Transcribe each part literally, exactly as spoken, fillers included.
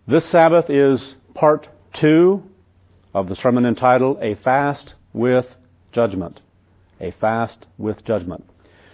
This Sabbath is part two of the sermon entitled A Fast with Judgment. A Fast with Judgment.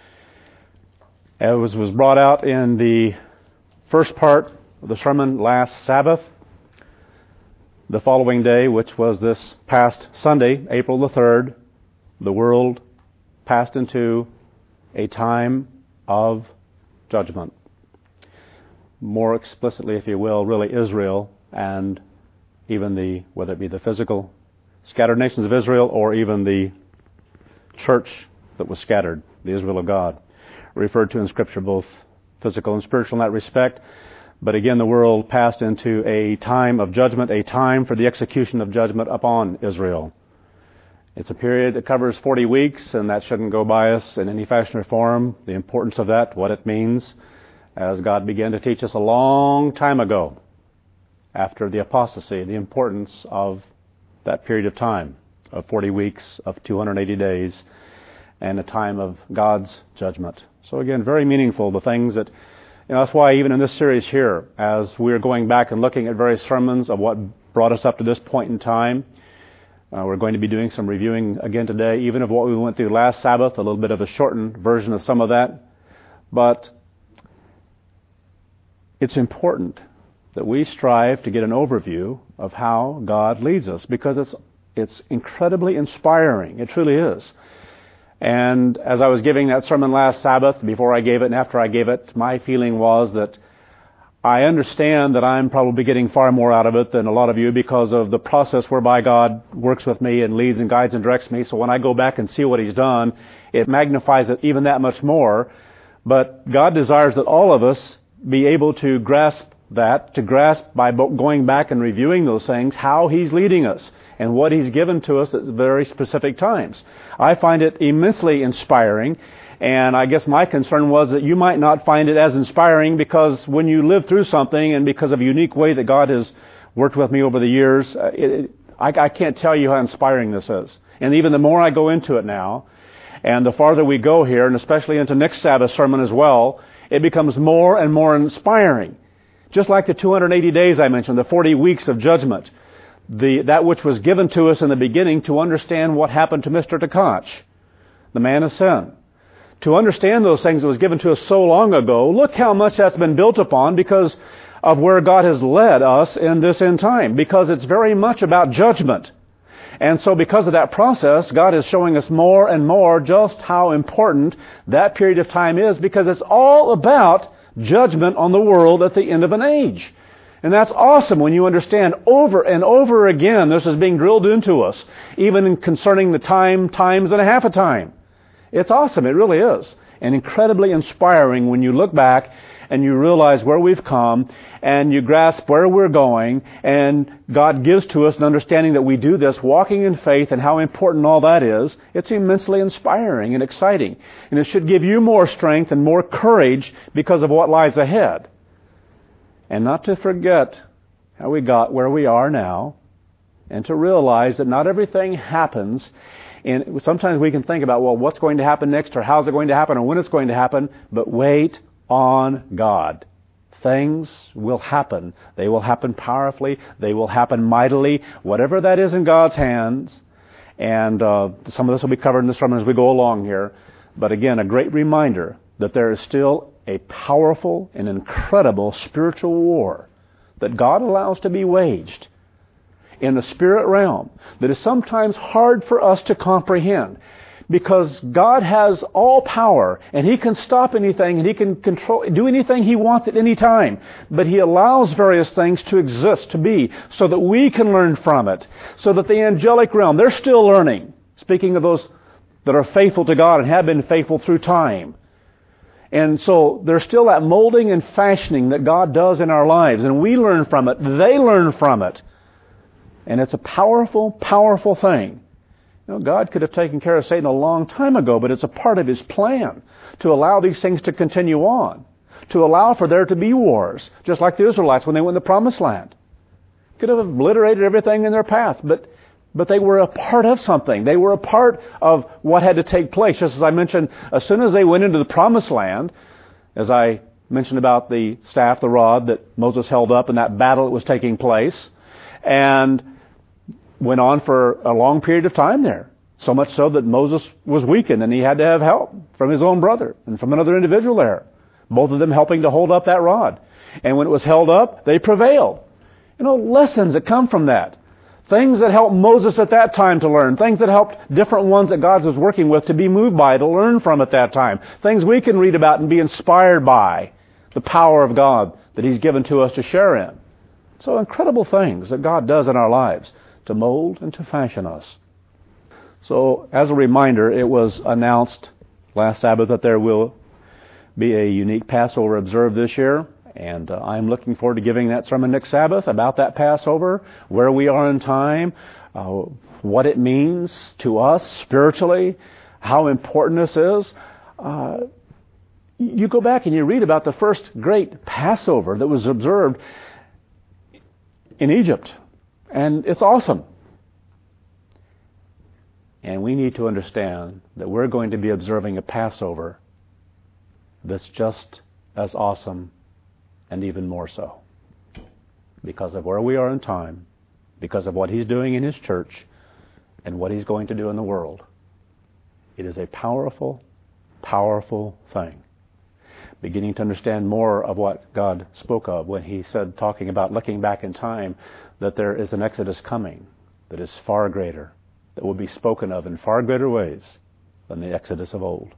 As was brought out in the first part of the sermon last Sabbath, the following day, which was this past Sunday, April the third, the world passed into a time of judgment. More explicitly, if you will, really Israel and even the, whether it be the physical scattered nations of Israel or even the church that was scattered, the Israel of God, referred to in Scripture both physical and spiritual in that respect. But again, the world passed into a time of judgment, a time for the execution of judgment upon Israel. It's a period that covers forty weeks, and that shouldn't go by us in any fashion or form. The importance of that, what it means, as God began to teach us a long time ago, after the apostasy, the importance of that period of time, of forty weeks, of two hundred eighty days, and a time of God's judgment. So again, very meaningful, the things that, you know, that's why even in this series here, as we're going back and looking at various sermons of what brought us up to this point in time, uh, we're going to be doing some reviewing again today, even of what we went through last Sabbath, a little bit of a shortened version of some of that. But it's important that we strive to get an overview of how God leads us, because it's it's incredibly inspiring. It truly is. And as I was giving that sermon last Sabbath, before I gave it and after I gave it, my feeling was that I understand that I'm probably getting far more out of it than a lot of you because of the process whereby God works with me and leads and guides and directs me. So when I go back and see what He's done, it magnifies it even that much more. But God desires that all of us be able to grasp that, to grasp by going back and reviewing those things, how He's leading us and what He's given to us at very specific times. I find it immensely inspiring, and I guess my concern was that you might not find it as inspiring because when you live through something and because of a unique way that God has worked with me over the years, it, it, I, I can't tell you how inspiring this is. And even the more I go into it now, and the farther we go here, and especially into next Sabbath sermon as well, it becomes more and more inspiring. Just like the two hundred eighty days I mentioned, the forty weeks of judgment, the that which was given to us in the beginning to understand what happened to Mister Tkach, the man of sin. To understand those things that was given to us so long ago, look how much that's been built upon because of where God has led us in this end time, because it's very much about judgment. And so because of that process, God is showing us more and more just how important that period of time is, because it's all about judgment on the world at the end of an age. And that's awesome when you understand over and over again this is being drilled into us, even concerning the time, times and a half a time. It's awesome, it really is. And incredibly inspiring when you look back and you realize where we've come and you grasp where we're going, and God gives to us an understanding that we do this walking in faith and how important all that is. It's immensely inspiring and exciting. And it should give you more strength and more courage because of what lies ahead. And not to forget how we got where we are now, and to realize that not everything happens. And sometimes we can think about, well, what's going to happen next, or how's it going to happen, or when it's going to happen. But wait on God. Things will happen. They will happen powerfully. They will happen mightily. Whatever that is in God's hands. And uh, some of this will be covered in the sermon as we go along here. But again, a great reminder that there is still a powerful and incredible spiritual war that God allows to be waged in the spirit realm that is sometimes hard for us to comprehend, because God has all power and He can stop anything and He can control, do anything He wants at any time. But He allows various things to exist, to be, so that we can learn from it, so that the angelic realm, they're still learning. Speaking of those that are faithful to God and have been faithful through time. And so there's still that molding and fashioning that God does in our lives, and we learn from it. They learn from it. And it's a powerful, powerful thing. You know, God could have taken care of Satan a long time ago, but it's a part of His plan to allow these things to continue on, to allow for there to be wars, just like the Israelites when they went in the Promised Land. Could have obliterated everything in their path, but but they were a part of something. They were a part of what had to take place. Just as I mentioned, as soon as they went into the Promised Land, as I mentioned about the staff, the rod that Moses held up in that battle that was taking place, and went on for a long period of time there. So much so that Moses was weakened and he had to have help from his own brother and from another individual there. Both of them helping to hold up that rod. And when it was held up, they prevailed. You know, lessons that come from that. Things that helped Moses at that time to learn. Things that helped different ones that God was working with to be moved by, to learn from at that time. Things we can read about and be inspired by. The power of God that He's given to us to share in. So incredible things that God does in our lives to mold and to fashion us. So as a reminder, it was announced last Sabbath that there will be a unique Passover observed this year. And uh, I'm looking forward to giving that sermon next Sabbath about that Passover, where we are in time, uh, what it means to us spiritually, how important this is. Uh, you go back and you read about the first great Passover that was observed in Egypt. And it's awesome. And we need to understand that we're going to be observing a Passover that's just as awesome and even more so. Because of where we are in time, because of what He's doing in His church, and what He's going to do in the world. It is a powerful, powerful thing. Beginning to understand more of what God spoke of when He said, talking about looking back in time, that there is an Exodus coming that is far greater, that will be spoken of in far greater ways than the Exodus of old.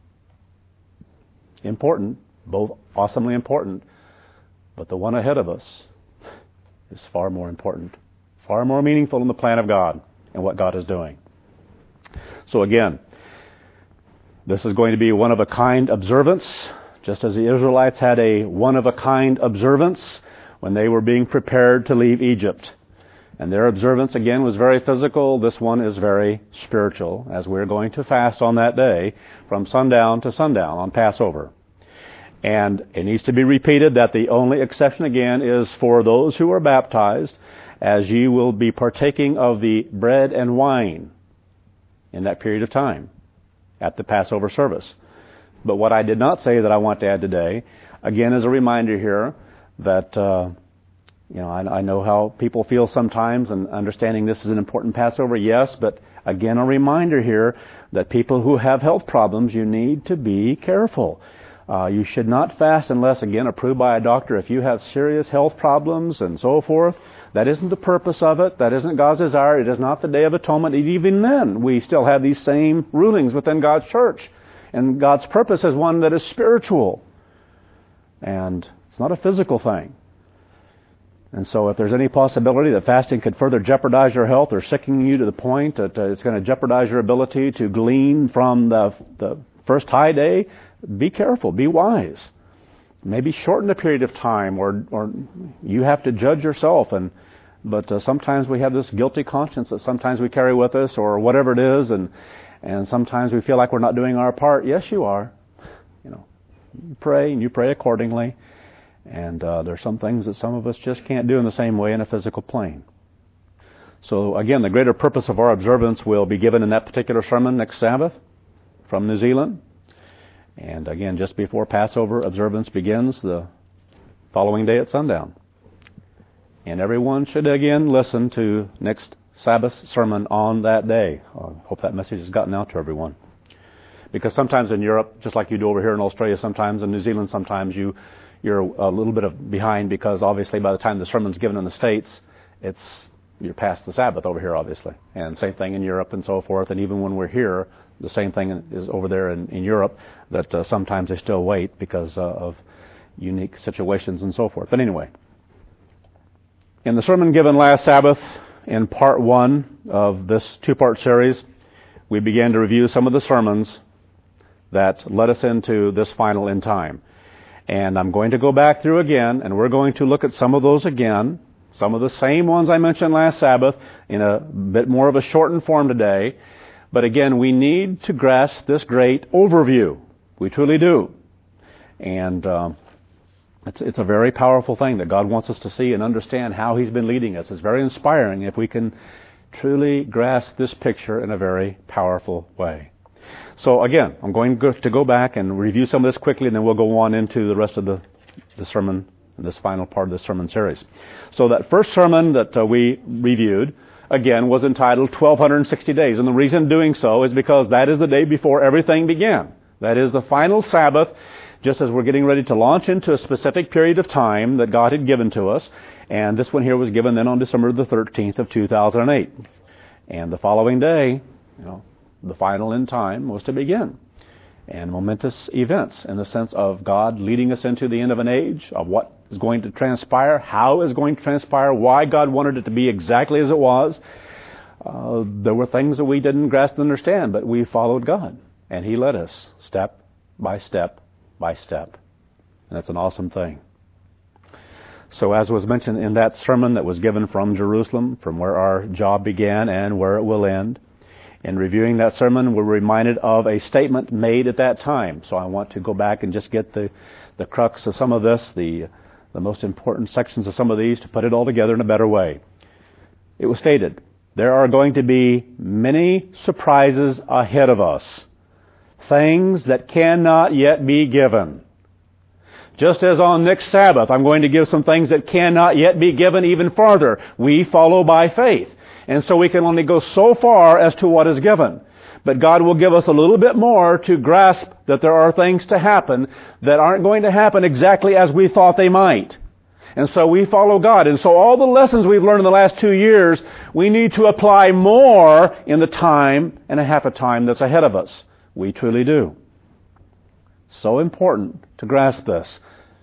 Important, both awesomely important, but the one ahead of us is far more important, far more meaningful in the plan of God and what God is doing. So again, this is going to be one-of-a-kind observance, just as the Israelites had a one-of-a-kind observance when they were being prepared to leave Egypt. And their observance, again, was very physical. This one is very spiritual, as we're going to fast on that day from sundown to sundown on Passover. And it needs to be repeated that the only exception, again, is for those who are baptized, as ye will be partaking of the bread and wine in that period of time at the Passover service. But what I did not say that I want to add today, again, is a reminder here that, uh, you know, I, I know how people feel sometimes, and understanding this is an important Passover, yes, but again, a reminder here that people who have health problems, you need to be careful. Uh, you should not fast unless, again, approved by a doctor. If you have serious health problems and so forth, that isn't the purpose of it. That isn't God's desire. It is not the Day of Atonement. And even then, we still have these same rulings within God's church. And God's purpose is one that is spiritual. And it's not a physical thing. And so if there's any possibility that fasting could further jeopardize your health or sicken you to the point that uh, it's going to jeopardize your ability to glean from the, the first high day, be careful, be wise. Maybe shorten the period of time, or or you have to judge yourself. And but uh, sometimes we have this guilty conscience that sometimes we carry with us, or whatever it is, and and sometimes we feel like we're not doing our part. Yes, you are. You know, you pray and you pray accordingly. And uh, there's some things that some of us just can't do in the same way in a physical plane. So again, the greater purpose of our observance will be given in that particular sermon next Sabbath from New Zealand. And again, just before Passover observance begins, the following day at sundown. And everyone should again listen to next Sabbath sermon on that day. I hope that message has gotten out to everyone. Because sometimes in Europe, just like you do over here in Australia, sometimes in New Zealand, sometimes you, you're a little bit of behind, because obviously by the time the sermon's given in the States, it's you're past the Sabbath over here, obviously. And same thing in Europe and so forth. And even when we're here, the same thing is over there in, in Europe, that uh, sometimes they still wait because uh, of unique situations and so forth. But anyway, in the sermon given last Sabbath, in part one of this two-part series, we began to review some of the sermons that led us into this final end time. And I'm going to go back through again, and we're going to look at some of those again, some of the same ones I mentioned last Sabbath, in a bit more of a shortened form today. But again, we need to grasp this great overview. We truly do. And um, it's, it's a very powerful thing that God wants us to see and understand how He's been leading us. It's very inspiring if we can truly grasp this picture in a very powerful way. So again, I'm going to go back and review some of this quickly, and then we'll go on into the rest of the the sermon, this final part of the sermon series. So that first sermon that uh, we reviewed, again, was entitled twelve sixty days. And the reason doing so is because that is the day before everything began. That is the final Sabbath, just as we're getting ready to launch into a specific period of time that God had given to us. And this one here was given then on December the thirteenth of two thousand eight. And the following day, you know, the final end time was to begin. And momentous events in the sense of God leading us into the end of an age, of what is going to transpire, how is going to transpire, why God wanted it to be exactly as it was. Uh, there were things that we didn't grasp and understand, but we followed God. And He led us step by step by step. And that's an awesome thing. So as was mentioned in that sermon that was given from Jerusalem, from where our job began and where it will end, in reviewing that sermon, we're reminded of a statement made at that time. So I want to go back and just get the, the crux of some of this, the, the most important sections of some of these, to put it all together in a better way. It was stated, there are going to be many surprises ahead of us, things that cannot yet be given. Just as on next Sabbath, I'm going to give some things that cannot yet be given even farther. We follow by faith. And so we can only go so far as to what is given. But God will give us a little bit more to grasp that there are things to happen that aren't going to happen exactly as we thought they might. And so we follow God. And so all the lessons we've learned in the last two years, we need to apply more in the time and a half a time that's ahead of us. We truly do. So important to grasp this.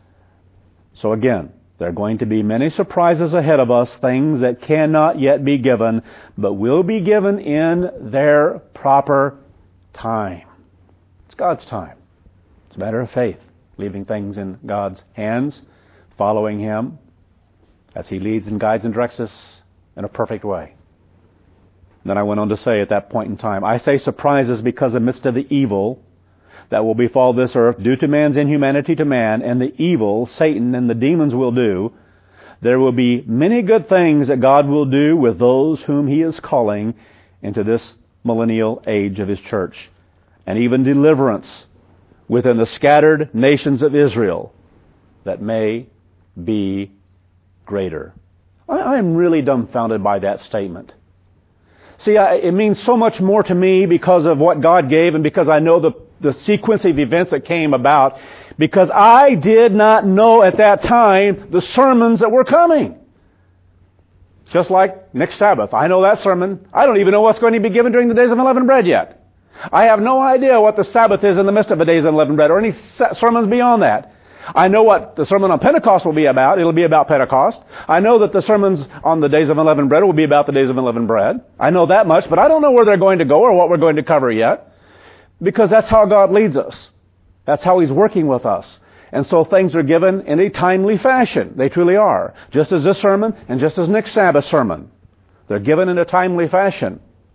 So again, there are going to be many surprises ahead of us, things that cannot yet be given, but will be given in their proper time. It's God's time. It's a matter of faith, leaving things in God's hands, following Him as He leads and guides and directs us in a perfect way. Then I went on to say at that point in time, I say surprises because amidst of the evil that will befall this earth due to man's inhumanity to man and the evil Satan and the demons will do, there will be many good things that God will do with those whom He is calling into this millennial age of His church. And even deliverance within the scattered nations of Israel that may be greater. I am really dumbfounded by that statement. See, I, it means so much more to me because of what God gave and because I know the, the sequence of events that came about, because I did not know at that time the sermons that were coming. Just like next Sabbath. I know that sermon. I don't even know what's going to be given during the days of unleavened bread yet. I have no idea what the Sabbath is in the midst of the days of unleavened bread or any sermons beyond that. I know what the sermon on Pentecost will be about. It'll be about Pentecost. I know that the sermons on the days of unleavened bread will be about the days of unleavened bread. I know that much, but I don't know where they're going to go or what we're going to cover yet, because that's how God leads us. That's how He's working with us. And so things are given in a timely fashion. They truly are. Just as this sermon and just as next Sabbath sermon. They're given in a timely fashion.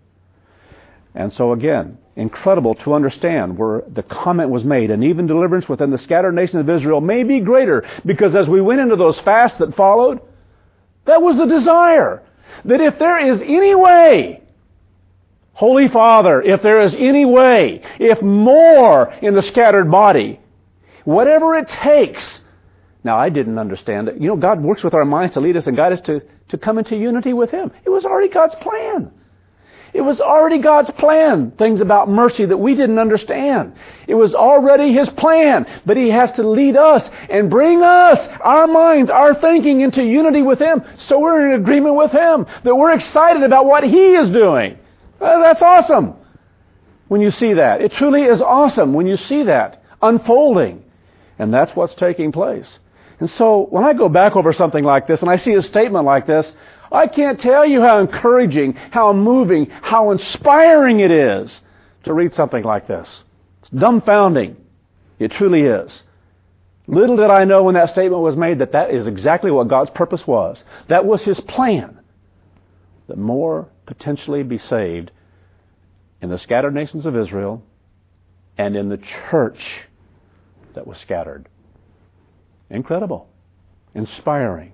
And so again, incredible to understand where the comment was made, and even deliverance within the scattered nation of Israel may be greater, because as we went into those fasts that followed, that was the desire. That if there is any way, Holy Father, if there is any way, if more in the scattered body, whatever it takes. Now, I didn't understand it. You know, God works with our minds to lead us and guide us to, to come into unity with Him. It was already God's plan. It was already God's plan, things about mercy that we didn't understand. It was already His plan, but He has to lead us and bring us, our minds, our thinking into unity with Him, so we're in agreement with Him, that we're excited about what He is doing. Uh, that's awesome when you see that. It truly is awesome when you see that unfolding, and that's what's taking place. And so when I go back over something like this and I see a statement like this, I can't tell you how encouraging, how moving, how inspiring it is to read something like this. It's dumbfounding. It truly is. Little did I know when that statement was made that that is exactly what God's purpose was. That was His plan. That more potentially be saved in the scattered nations of Israel and in the church that was scattered. Incredible. Inspiring.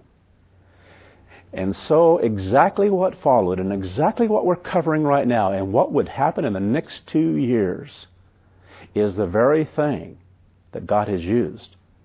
And so exactly what followed and exactly what we're covering right now and what would happen in the next two years is the very thing that God has used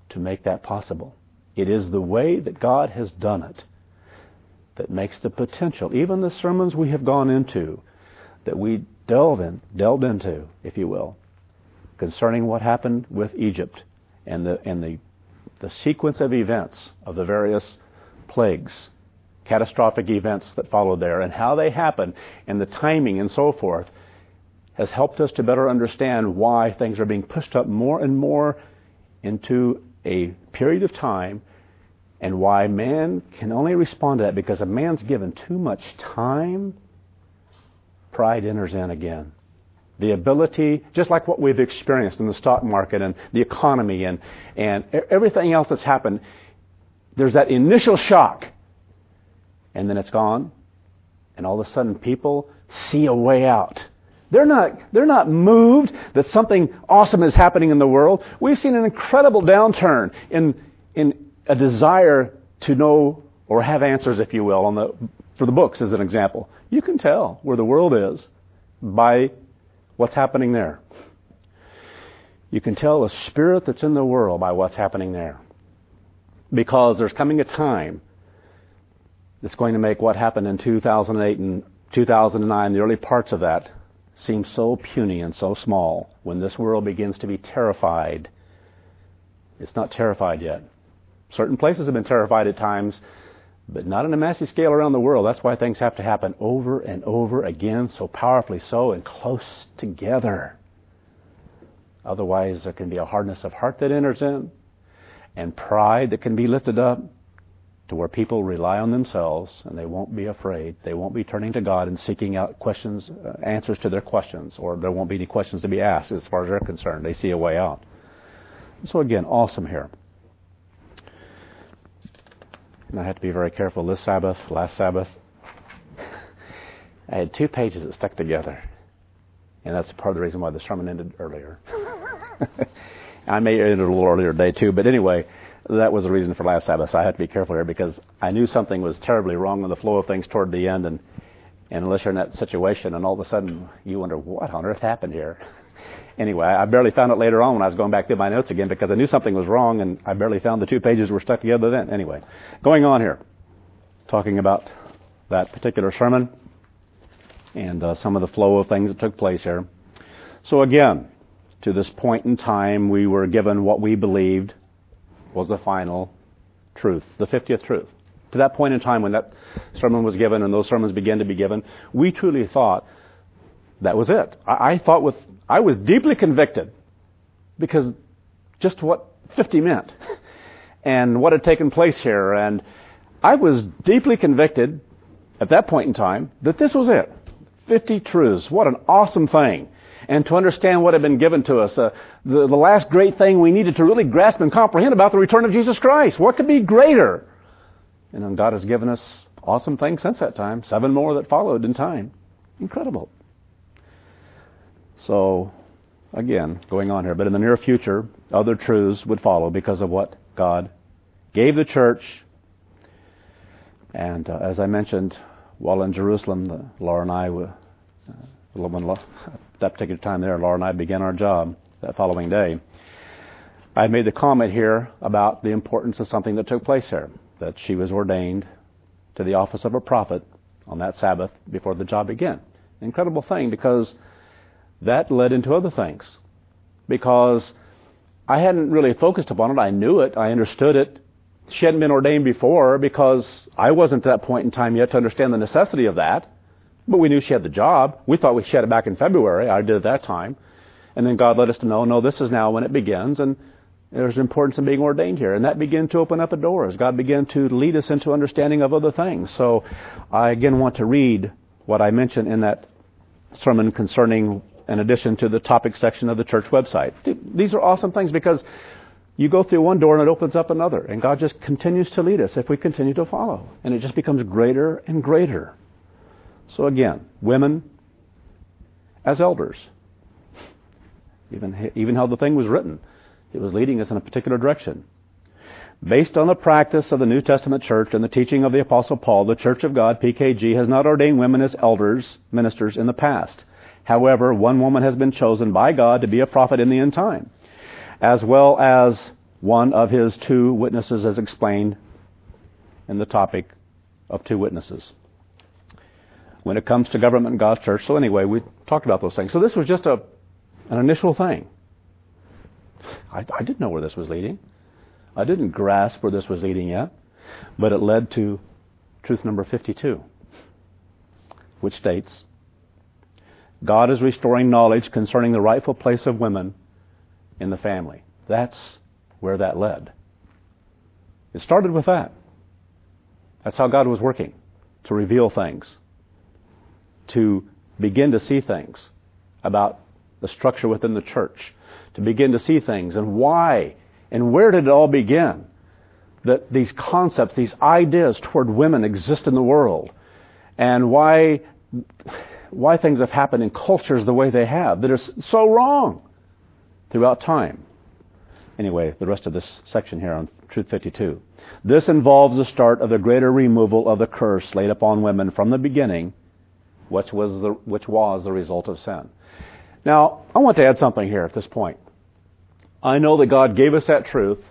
to make that possible. It is the way that God has done it that makes the potential, even the sermons we have gone into, that we delve in, delved into, if you will, concerning what happened with Egypt and the and the the sequence of events of the various plagues, catastrophic events that followed there, and how they happened, and the timing and so forth, has helped us to better understand why things are being pushed up more and more into a period of time, and why man can only respond to that because if man's given too much time, pride enters in again. The ability, just like what we've experienced in the stock market and the economy and, and everything else that's happened, there's that initial shock, and then it's gone, and all of a sudden people see a way out. They're not, they're not moved that something awesome is happening in the world. We've seen an incredible downturn in, in a desire to know or have answers, if you will, on the, for the books as an example. You can tell where the world is by what's happening there. You can tell the spirit that's in the world by what's happening there. Because there's coming a time that's going to make what happened in two thousand eight and two thousand nine, the early parts of that, seem so puny and so small. When this world begins to be terrified, it's not terrified yet. Certain places have been terrified at times, but not on a massive scale around the world. That's why things have to happen over and over again, so powerfully so, and close together. Otherwise, there can be a hardness of heart that enters in, and pride that can be lifted up to where people rely on themselves, and they won't be afraid. They won't be turning to God and seeking out questions, uh, answers to their questions, or there won't be any questions to be asked as far as they're concerned. They see a way out. So again, awesome here. And I had to be very careful. This Sabbath, last Sabbath, I had two pages that stuck together. And that's part of the reason why the sermon ended earlier. I may end it a little earlier today too, but anyway, that was the reason for last Sabbath. So I had to be careful here because I knew something was terribly wrong in the flow of things toward the end. And, and unless you're in that situation and all of a sudden you wonder, what on earth happened here? Anyway, I barely found it later on when I was going back through my notes again because I knew something was wrong and I barely found the two pages were stuck together then. Anyway, going on here, talking about that particular sermon and uh, some of the flow of things that took place here. So again, to this point in time, we were given what we believed was the final truth, the fiftieth truth. To that point in time when that sermon was given and those sermons began to be given, we truly thought that was it. I, I thought with, I was deeply convicted because just what fifty meant and what had taken place here. And I was deeply convicted at that point in time that this was it. fifty truths. What an awesome thing. And to understand what had been given to us, uh, the, the last great thing we needed to really grasp and comprehend about the return of Jesus Christ. What could be greater? And then God has given us awesome things since that time. Seven more that followed in time. Incredible. So, again, going on here. But in the near future, other truths would follow because of what God gave the church. And uh, as I mentioned, while in Jerusalem, uh, Laura and I were... Uh, When, at that particular time there, Laura and I began our job that following day. I made the comment here about the importance of something that took place here, that she was ordained to the office of a prophet on that Sabbath before the job began. Incredible thing, because that led into other things. Because I hadn't really focused upon it. I knew it. I understood it. She hadn't been ordained before because I wasn't at that point in time yet to understand the necessity of that. But we knew she had the job. We thought we she had it back in February. I did at that time. And then God let us to know, no, this is now when it begins. And there's importance in being ordained here. And that began to open up the doors. God began to lead us into understanding of other things. So I again want to read what I mentioned in that sermon concerning, in addition to the topic section of the church website. These are awesome things because you go through one door and it opens up another. And God just continues to lead us if we continue to follow. And it just becomes greater and greater. So again, women as elders, even even how the thing was written, it was leading us in a particular direction. Based on the practice of the New Testament church and the teaching of the Apostle Paul, the Church of God, P K G, has not ordained women as elders, ministers in the past. However, one woman has been chosen by God to be a prophet in the end time, as well as one of his two witnesses as explained in the topic of two witnesses. When it comes to government in God's church, so anyway, we talked about those things. So this was just a an initial thing. I, I didn't know where this was leading. I didn't grasp where this was leading yet, but it led to truth number fifty-two, which states, God is restoring knowledge concerning the rightful place of women in the family. That's where that led. It started with that. That's how God was working, to reveal things, to begin to see things about the structure within the church, to begin to see things and why and where did it all begin, that these concepts, these ideas toward women exist in the world, and why why things have happened in cultures the way they have that are so wrong throughout time. Anyway, the rest of this section here on Truth fifty-two. This involves the start of the greater removal of the curse laid upon women from the beginning, which was the, which was the result of sin. Now, I want to add something here at this point. I know that God gave us that truth,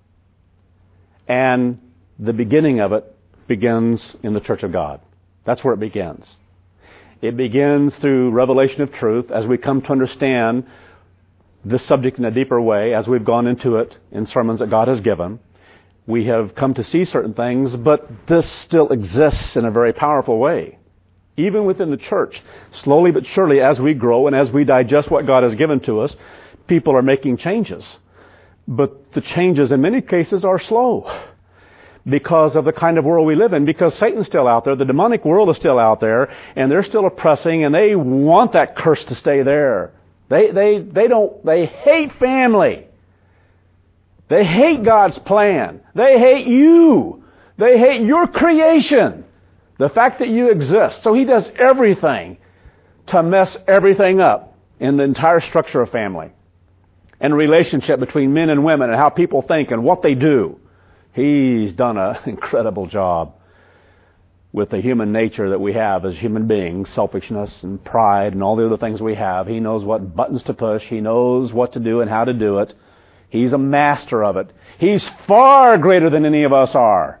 and the beginning of it begins in the church of God. That's where it begins. It begins through revelation of truth as we come to understand this subject in a deeper way, as we've gone into it in sermons that God has given. We have come to see certain things, but this still exists in a very powerful way. Even within the church, slowly but surely as we grow and as we digest what God has given to us, people are making changes. But the changes in many cases are slow because of the kind of world we live in, because Satan's still out there, the demonic world is still out there, and they're still oppressing, and they want that curse to stay there. They, they, they don't, they hate family. They hate God's plan. They hate you. They hate your creation. The fact that you exist. So he does everything to mess everything up in the entire structure of family and relationship between men and women and how people think and what they do. He's done an incredible job with the human nature that we have as human beings, selfishness and pride and all the other things we have. He knows what buttons to push. He knows what to do and how to do it. He's a master of it. He's far greater than any of us are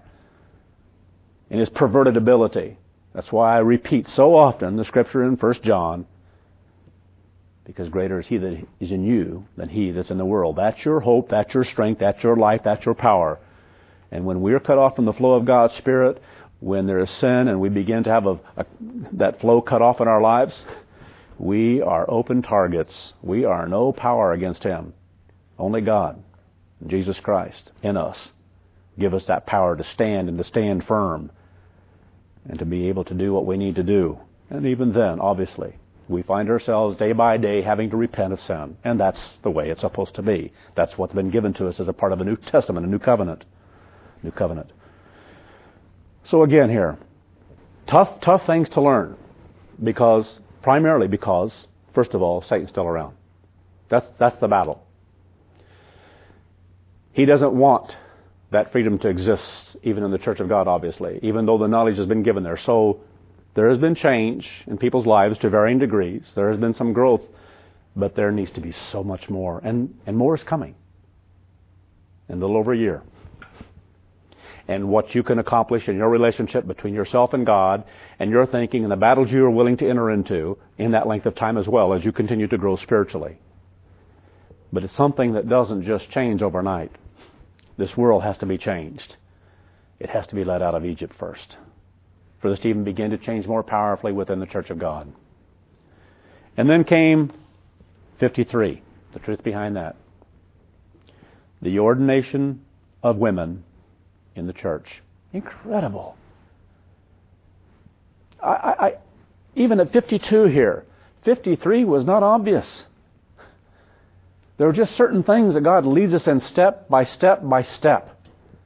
in his perverted ability. That's why I repeat so often the scripture in First John, because greater is he that is in you than he that's in the world. That's your hope, that's your strength, that's your life, that's your power. And when we're cut off from the flow of God's Spirit, when there is sin and we begin to have a, a, that flow cut off in our lives, we are open targets. We are no power against him. Only God, Jesus Christ, in us, give us that power to stand and to stand firm and to be able to do what we need to do. And even then, obviously, we find ourselves day by day having to repent of sin. And that's the way it's supposed to be. That's what's been given to us as a part of the New Testament, a new covenant. New covenant. So again here, tough, tough things to learn. Because, primarily because, first of all, Satan's still around. That's, that's the battle. He doesn't want that freedom to exist even in the church of God, obviously, even though the knowledge has been given there. So there has been change in people's lives to varying degrees. There has been some growth, but there needs to be so much more. And, and more is coming in a little over a year. And what you can accomplish in your relationship between yourself and God and your thinking and the battles you are willing to enter into in that length of time as well as you continue to grow spiritually. But it's something that doesn't just change overnight. This world has to be changed. It has to be led out of Egypt first for this to even begin to change more powerfully within the church of God. And then came fifty-three, the truth behind that. The ordination of women in the church. Incredible. I, I, I even at fifty-two here, fifty-three was not obvious. There are just certain things that God leads us in step by step by step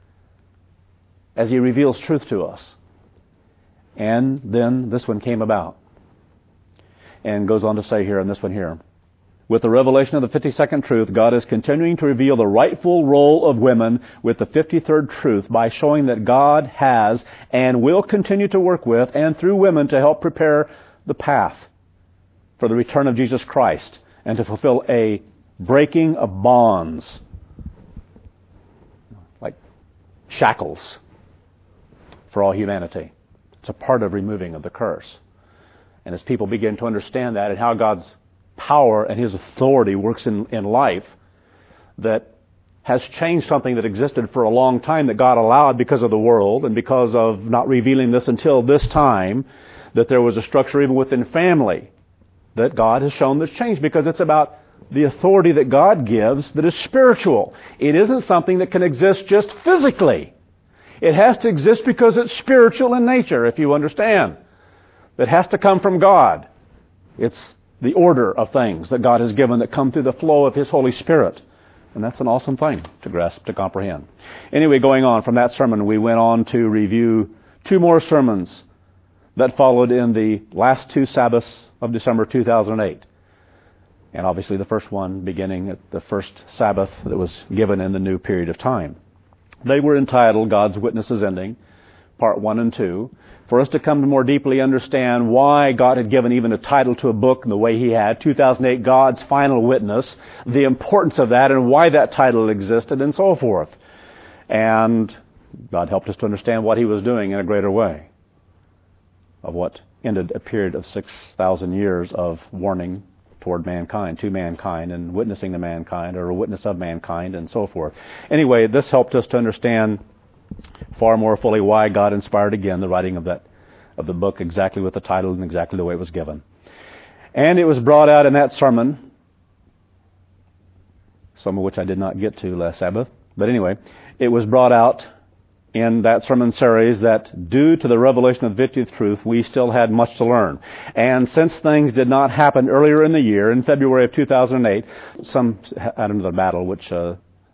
as he reveals truth to us. And then this one came about. And goes on to say here in this one here, with the revelation of the fifty-second truth, God is continuing to reveal the rightful role of women with the fifty-third truth by showing that God has and will continue to work with and through women to help prepare the path for the return of Jesus Christ and to fulfill a breaking of bonds shackles for all humanity. It's a part of removing of the curse. And as people begin to understand that and how God's power and His authority works in, in life, that has changed something that existed for a long time that God allowed because of the world and because of not revealing this until this time, that there was a structure even within family that God has shown that's changed, because it's about the authority that God gives that is spiritual. It isn't something that can exist just physically. It has to exist because it's spiritual in nature, if you understand. It has to come from God. It's the order of things that God has given that come through the flow of His Holy Spirit. And that's an awesome thing to grasp, to comprehend. Anyway, going on from that sermon, we went on to review two more sermons that followed in the last two Sabbaths of December two thousand eight. And obviously the first one beginning at the first Sabbath that was given in the new period of time. They were entitled God's Witness is Ending, Part one and two, for us to come to more deeply understand why God had given even a title to a book in the way He had, two thousand eight, God's Final Witness, the importance of that and why that title existed and so forth. And God helped us to understand what He was doing in a greater way of what ended a period of six thousand years of warning toward mankind, to mankind, and witnessing to mankind, or a witness of mankind, and so forth. Anyway, this helped us to understand far more fully why God inspired again the writing of that of the book, exactly with the title and exactly the way it was given. And it was brought out in that sermon, some of which I did not get to last Sabbath, but anyway, it was brought out in that sermon series that due to the revelation of the fiftieth truth, we still had much to learn. And since things did not happen earlier in the year, in February of two thousand eight, some had another battle which uh,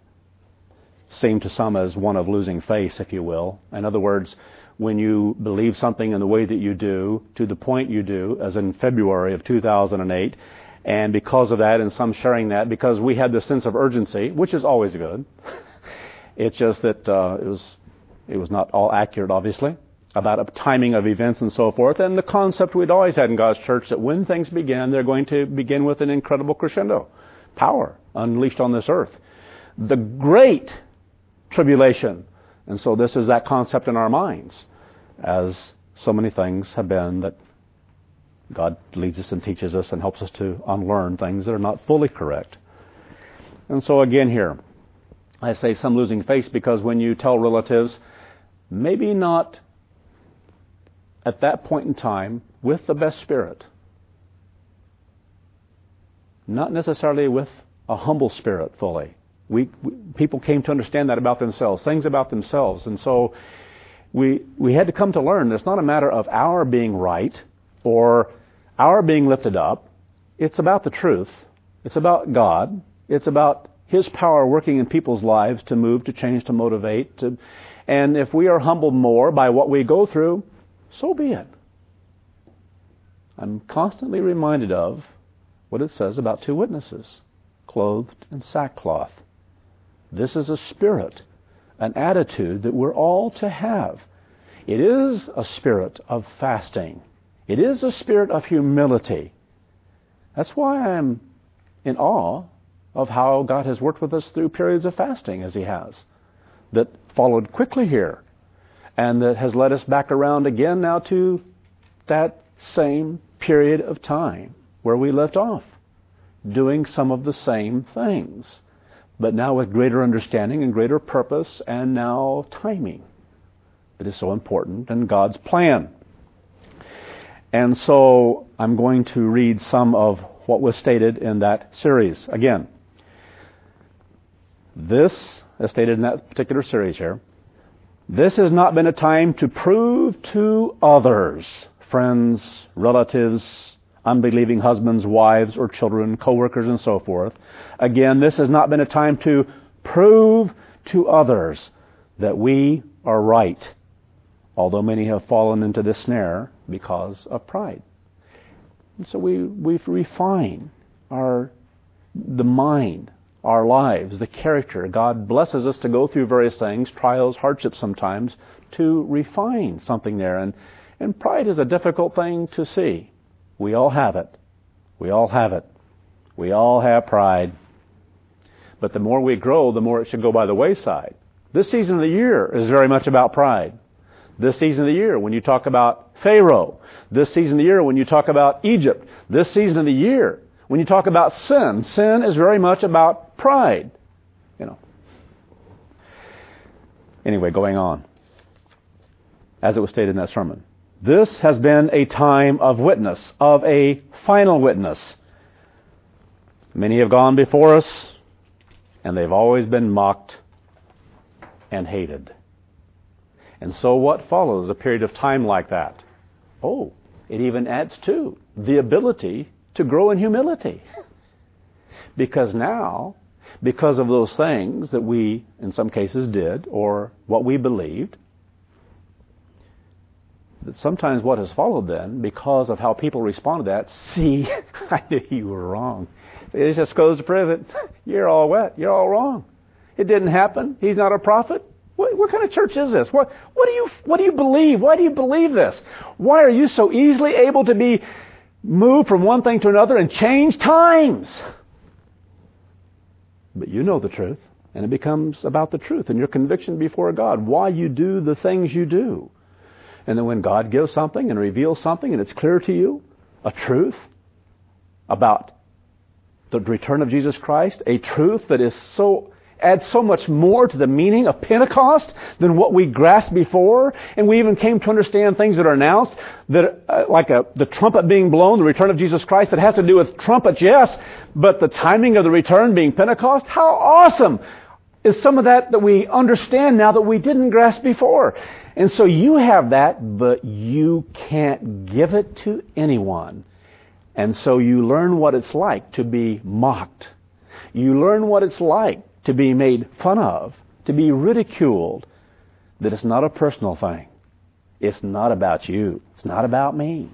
seemed to some as one of losing face, if you will. In other words, when you believe something in the way that you do, to the point you do, as in February of two thousand eight, and because of that, and some sharing that, because we had this sense of urgency, which is always good. It's just that uh, it was it was not all accurate, obviously, about a timing of events and so forth, and the concept we'd always had in God's church that when things begin, they're going to begin with an incredible crescendo, power unleashed on this earth. The great tribulation. And so this is that concept in our minds, as so many things have been that God leads us and teaches us and helps us to unlearn things that are not fully correct. And so again here, I say some losing face because when you tell relatives, maybe not at that point in time with the best spirit, not necessarily with a humble spirit fully. We, we people came to understand that about themselves, things about themselves, and so we we had to come to learn that it's not a matter of our being right or our being lifted up. It's about the truth. It's about God. It's about His power working in people's lives to move, to change, to motivate. To, and if we are humbled more by what we go through, so be it. I'm constantly reminded of what it says about two witnesses, clothed in sackcloth. This is a spirit, an attitude that we're all to have. It is a spirit of fasting. It is a spirit of humility. That's why I'm in awe of how God has worked with us through periods of fasting as He has, that followed quickly here, and that has led us back around again now to that same period of time where we left off, doing some of the same things, but now with greater understanding and greater purpose and now timing that is so important in God's plan. And so I'm going to read some of what was stated in that series. Again, this, as stated in that particular series here, this has not been a time to prove to others, friends, relatives, unbelieving husbands, wives, or children, co-workers, and so forth. Again, this has not been a time to prove to others that we are right, although many have fallen into this snare because of pride. And so we we refine our the mind, our lives, the character. God blesses us to go through various things, trials, hardships sometimes, to refine something there. And, and pride is a difficult thing to see. We all have it. We all have it. We all have pride. But the more we grow, the more it should go by the wayside. This season of the year is very much about pride. This season of the year, when you talk about Pharaoh. This season of the year, when you talk about Egypt. This season of the year, when you talk about sin. Sin is very much about pride. You know. Anyway, going on. As it was stated in that sermon. This has been a time of witness, of a final witness. Many have gone before us, and they've always been mocked and hated. And so what follows a period of time like that? Oh, it even adds to the ability to grow in humility. Because now, because of those things that we, in some cases, did, or what we believed, that sometimes what has followed then, because of how people respond to that, see, I knew you were wrong. It just goes to prove it. You're all wet. You're all wrong. It didn't happen. He's not a prophet. What, what kind of church is this? What, what do you what do you believe? Why do you believe this? Why are you so easily able to be moved from one thing to another and change times? But you know the truth, and it becomes about the truth and your conviction before God, why you do the things you do. And then when God gives something and reveals something and it's clear to you, a truth about the return of Jesus Christ, a truth that is so adds so much more to the meaning of Pentecost than what we grasped before. And we even came to understand things that are announced, that uh, like a, the trumpet being blown, the return of Jesus Christ, that has to do with trumpets, yes, but the timing of the return being Pentecost, how awesome is some of that that we understand now that we didn't grasp before. And so you have that, but you can't give it to anyone. And so you learn what it's like to be mocked. You learn what it's like to be made fun of, to be ridiculed, that it's not a personal thing. It's not about you. It's not about me.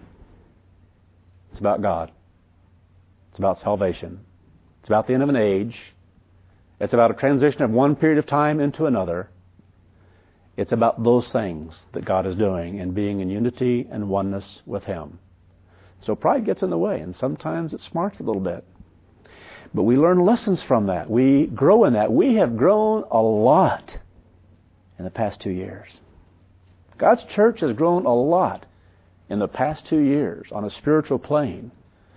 It's about God. It's about salvation. It's about the end of an age. It's about a transition of one period of time into another. It's about those things that God is doing and being in unity and oneness with Him. So pride gets in the way, and sometimes it smarts a little bit. But we learn lessons from that. We grow in that. We have grown a lot in the past two years. God's church has grown a lot in the past two years on a spiritual plane.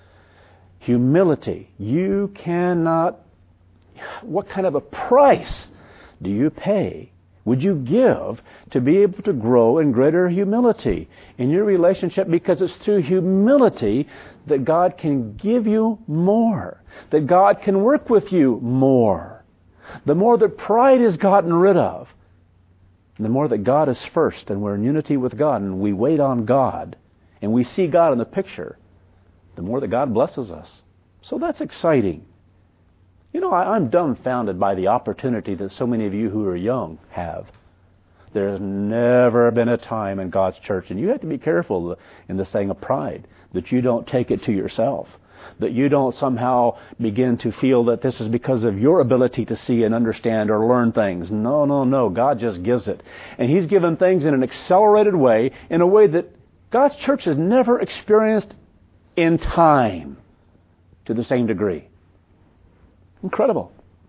Humility. You cannot... What kind of a price do you pay, would you give to be able to grow in greater humility in your relationship? Because it's through humility that God can give you more, that God can work with you more. The more that pride is gotten rid of, the more that God is first and we're in unity with God and we wait on God and we see God in the picture, the more that God blesses us. So that's exciting. You know, I, I'm dumbfounded by the opportunity that so many of you who are young have. There's never been a time in God's church, and you have to be careful in this thing of pride, that you don't take it to yourself, that you don't somehow begin to feel that this is because of your ability to see and understand or learn things. No, no, no. God just gives it. And He's given things in an accelerated way, in a way that God's church has never experienced in time to the same degree. Incredible.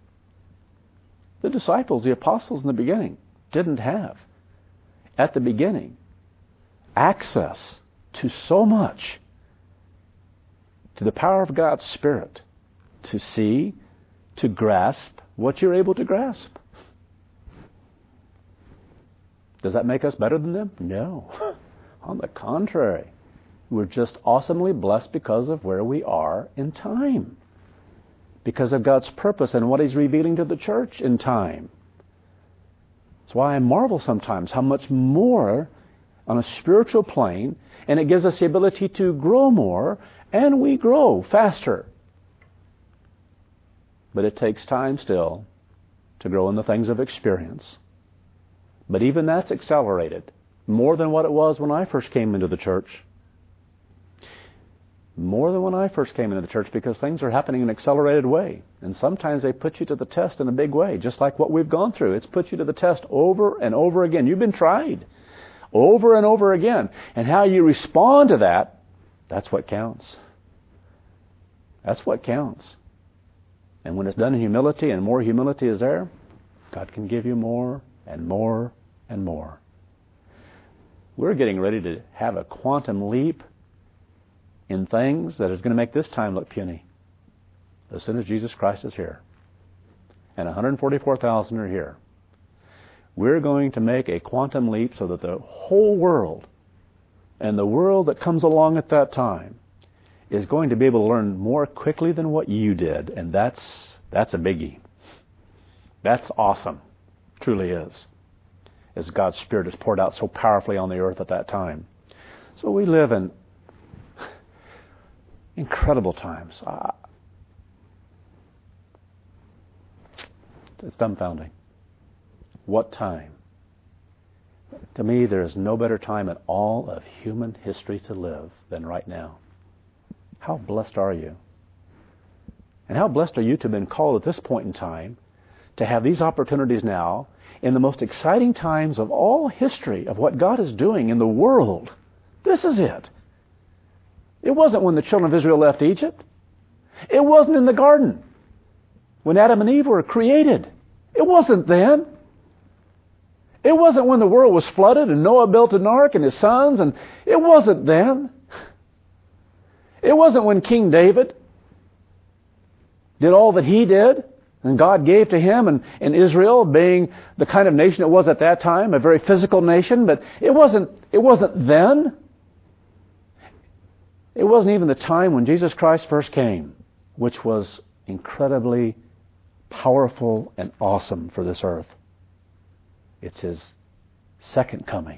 The disciples, the apostles in the beginning, didn't have, at the beginning, access to so much, to the power of God's Spirit, to see, to grasp what you're able to grasp. Does that make us better than them? No. On the contrary, we're just awesomely blessed because of where we are in time. Because of God's purpose and what He's revealing to the church in time. That's why I marvel sometimes how much more on a spiritual plane, and it gives us the ability to grow more, and we grow faster. But it takes time still to grow in the things of experience. But even that's accelerated, more than what it was when I first came into the church. More than when I first came into the church, because things are happening in an accelerated way. And sometimes they put you to the test in a big way, just like what we've gone through. It's put you to the test over and over again. You've been tried over and over again. And how you respond to that, that's what counts. That's what counts. And when it's done in humility and more humility is there, God can give you more and more and more. We're getting ready to have a quantum leap in things that is going to make this time look puny as soon as Jesus Christ is here. And one hundred forty-four thousand are here. We're going to make a quantum leap so that the whole world and the world that comes along at that time is going to be able to learn more quickly than what you did. And that's that's a biggie. That's awesome. Truly is. As God's Spirit is poured out so powerfully on the earth at that time. So we live in incredible times. Uh, it's dumbfounding. What time? To me, there is no better time in all of human history to live than right now. How blessed are you? And how blessed are you to have been called at this point in time to have these opportunities now in the most exciting times of all history of what God is doing in the world. This is it. It wasn't when the children of Israel left Egypt. It wasn't in the garden when Adam and Eve were created. It wasn't then. It wasn't when the world was flooded and Noah built an ark and his sons, and it wasn't then. It wasn't when King David did all that he did and God gave to him, and, and Israel being the kind of nation it was at that time, a very physical nation, but it wasn't, it wasn't then. It wasn't even the time when Jesus Christ first came, which was incredibly powerful and awesome for this earth. It's His second coming.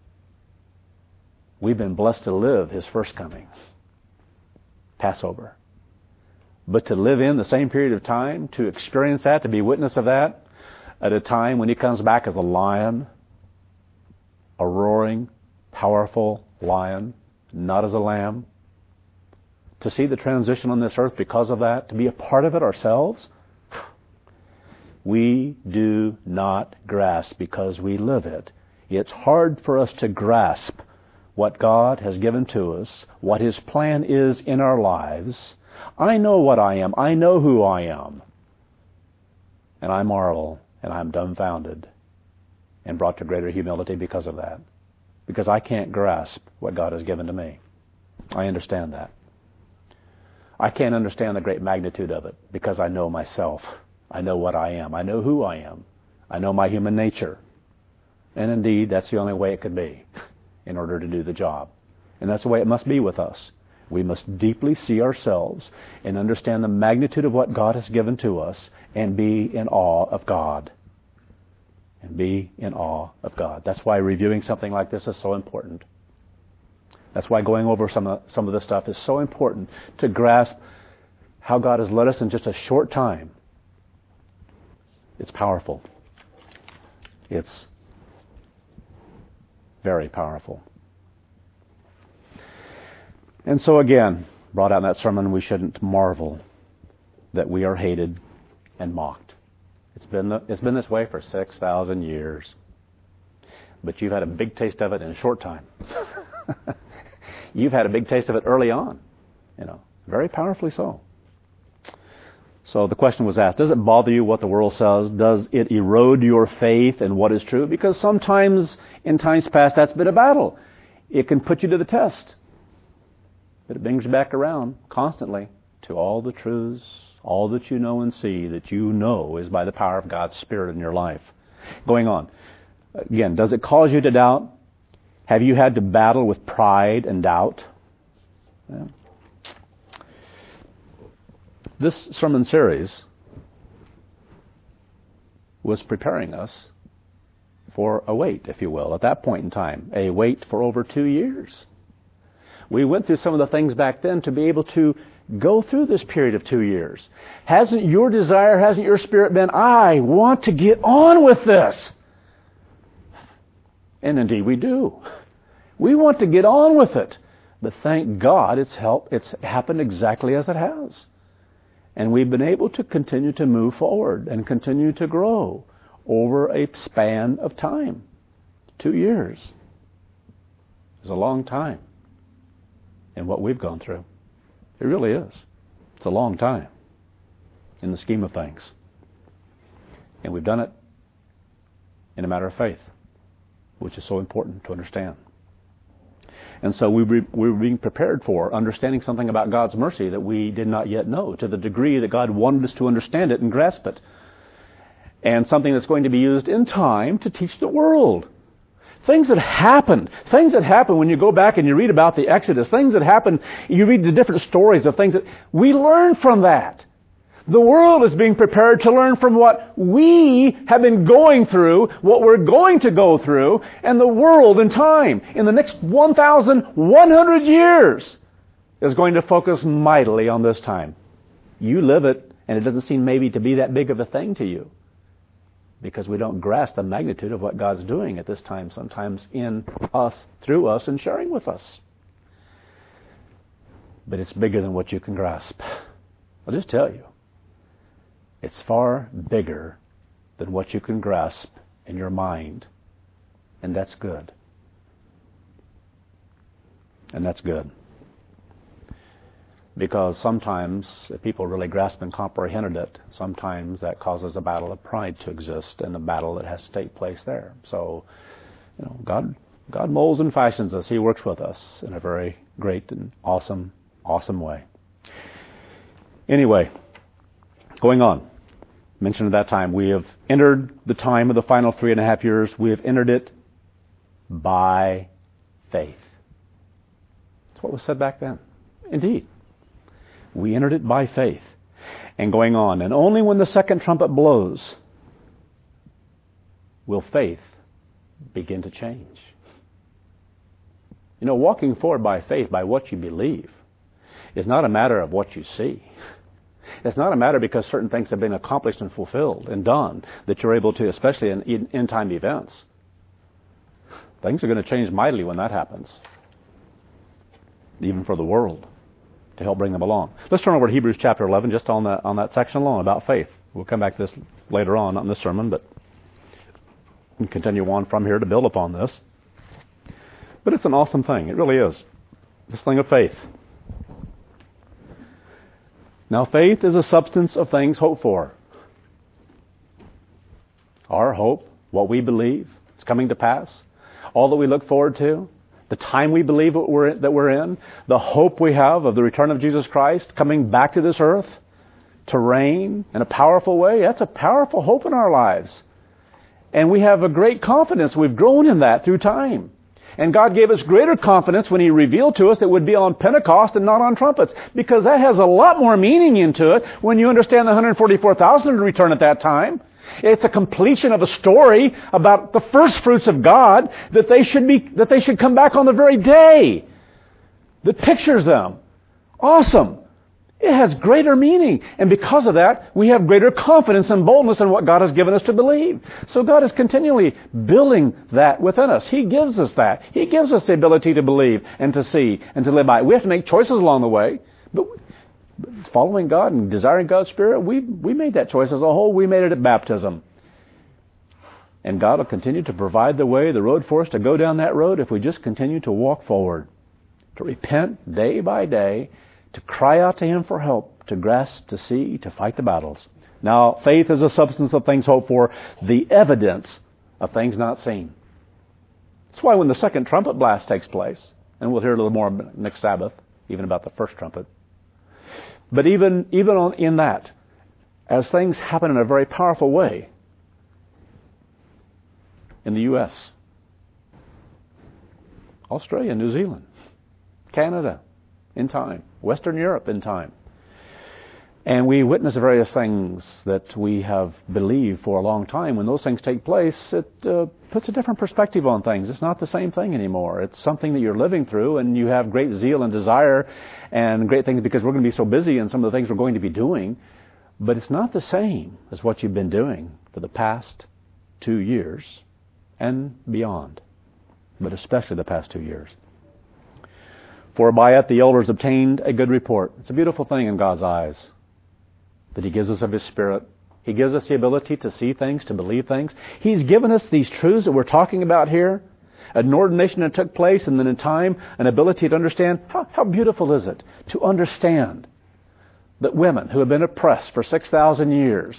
We've been blessed to live His first coming, Passover. But to live in the same period of time, to experience that, to be witness of that, at a time when He comes back as a lion, a roaring, powerful lion, not as a lamb, to see the transition on this earth because of that, to be a part of it ourselves, we do not grasp because we live it. It's hard for us to grasp what God has given to us, what His plan is in our lives. I know what I am. I know who I am. And I marvel and I'm dumbfounded and brought to greater humility because of that. Because I can't grasp what God has given to me. I understand that. I can't understand the great magnitude of it because I know myself. I know what I am. I know who I am. I know my human nature. And indeed, that's the only way it could be in order to do the job. And that's the way it must be with us. We must deeply see ourselves and understand the magnitude of what God has given to us and be in awe of God. And be in awe of God. That's why reviewing something like this is so important. That's why going over some of, some of this stuff is so important, to grasp how God has led us in just a short time. It's powerful. It's very powerful. And so again, brought out in that sermon, we shouldn't marvel that we are hated and mocked. It's been the, it's been this way for six thousand years. But you've had a big taste of it in a short time. You've had a big taste of it early on. You know, very powerfully so. So the question was asked, does it bother you what the world says? Does it erode your faith in what is true? Because sometimes, in times past, that's been a battle. It can put you to the test. But it brings you back around constantly to all the truths, all that you know and see, that you know is by the power of God's Spirit in your life. Going on. Again, does it cause you to doubt? Have you had to battle with pride and doubt? Yeah. This sermon series was preparing us for a wait, if you will, at that point in time. A wait for over two years. We went through some of the things back then to be able to go through this period of two years. Hasn't your desire, hasn't your spirit been, I want to get on with this? And indeed we do. We want to get on with it. But thank God it's helped, it's happened exactly as it has. And we've been able to continue to move forward and continue to grow over a span of time. Two years is a long time in what we've gone through. It really is. It's a long time in the scheme of things. And we've done it in a matter of faith, which is so important to understand. And so we were, we were being prepared for understanding something about God's mercy that we did not yet know, to the degree that God wanted us to understand it and grasp it. And something that's going to be used in time to teach the world. Things that happened, things that happened when you go back and you read about the Exodus, things that happened, you read the different stories of things that we learn from that. The world is being prepared to learn from what we have been going through, what we're going to go through, and the world in time, in the next one thousand one hundred years, is going to focus mightily on this time. You live it, and it doesn't seem maybe to be that big of a thing to you, because we don't grasp the magnitude of what God's doing at this time, sometimes in us, through us, and sharing with us. But it's bigger than what you can grasp. I'll just tell you. It's far bigger than what you can grasp in your mind. And that's good. And that's good. Because sometimes, if people really grasped and comprehended it, sometimes that causes a battle of pride to exist and a battle that has to take place there. So, you know, God, God molds and fashions us. He works with us in a very great and awesome, awesome way. Anyway, going on. Mentioned at that time, we have entered the time of the final three and a half years. We have entered it by faith. That's what was said back then. Indeed. We entered it by faith. And going on, and only when the second trumpet blows will faith begin to change. You know, walking forward by faith, by what you believe, is not a matter of what you see. It's not a matter because certain things have been accomplished and fulfilled and done that you're able to, especially in end-time events. Things are going to change mightily when that happens, even for the world, to help bring them along. Let's turn over to Hebrews chapter eleven, just on that, on that section alone about faith. We'll come back to this later on, not in this sermon, but we can continue on from here to build upon this. But it's an awesome thing. It really is. This thing of faith. Now, faith is a substance of things hoped for. Our hope, what we believe, is coming to pass. All that we look forward to, the time we believe that we're, that we're in, the hope we have of the return of Jesus Christ coming back to this earth to reign in a powerful way, that's a powerful hope in our lives. And we have a great confidence. We've grown in that through time. And God gave us greater confidence when He revealed to us that it would be on Pentecost and not on trumpets. Because that has a lot more meaning into it when you understand the one hundred forty-four thousand return at that time. It's a completion of a story about the first fruits of God that they should be, that they should come back on the very day that pictures them. Awesome. It has greater meaning. And because of that, we have greater confidence and boldness in what God has given us to believe. So God is continually building that within us. He gives us that. He gives us the ability to believe and to see and to live by. We have to make choices along the way. But following God and desiring God's Spirit, we, we made that choice as a whole. We made it at baptism. And God will continue to provide the way, the road for us to go down that road if we just continue to walk forward, to repent day by day, to cry out to Him for help, to grasp, to see, to fight the battles. Now, faith is a substance of things hoped for, the evidence of things not seen. That's why when the second trumpet blast takes place, and we'll hear a little more next Sabbath, even about the first trumpet, but even, even on, in that, as things happen in a very powerful way in the U S, Australia, New Zealand, Canada, in time, Western Europe in time. And we witness various things that we have believed for a long time. When those things take place, it uh, puts a different perspective on things. It's not the same thing anymore. It's something that you're living through, and you have great zeal and desire and great things because we're going to be so busy in some of the things we're going to be doing. But it's not the same as what you've been doing for the past two years and beyond, but especially the past two years. For by it the elders obtained a good report. It's a beautiful thing in God's eyes that He gives us of His Spirit. He gives us the ability to see things, to believe things. He's given us these truths that we're talking about here. An ordination that took place, and then in time, an ability to understand. How, how beautiful is it to understand that women who have been oppressed for six thousand years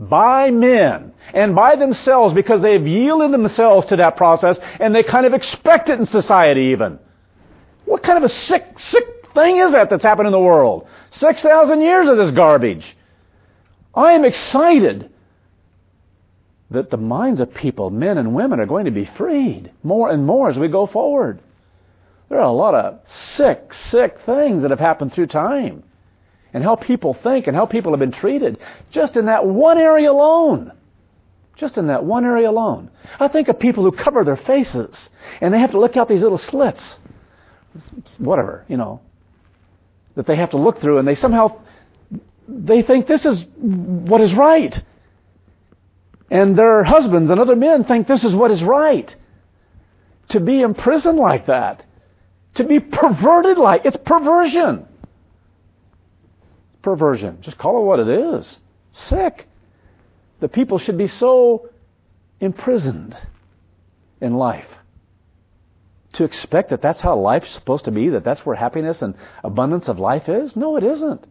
by men and by themselves because they've yielded themselves to that process and they kind of expect it in society even. What kind of a sick, sick thing is that that's happened in the world? six thousand years of this garbage. I am excited that the minds of people, men and women, are going to be freed more and more as we go forward. There are a lot of sick, sick things that have happened through time. And how people think and how people have been treated just in that one area alone. Just in that one area alone. I think of people who cover their faces and they have to look out these little slits. Whatever, you know. That they have to look through and they somehow, they think this is what is right. And their husbands and other men think this is what is right. To be imprisoned like that. To be perverted like, it's perversion. Perversion. Just call it what it is. Sick. The people should be so imprisoned in life. To expect that that's how life's supposed to be, that that's where happiness and abundance of life is? No, it isn't.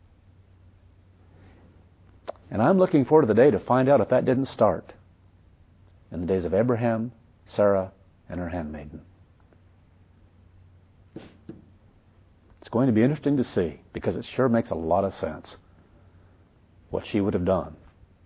And I'm looking forward to the day to find out if that didn't start in the days of Abraham, Sarah, and her handmaiden. It's going to be interesting to see because it sure makes a lot of sense what she would have done.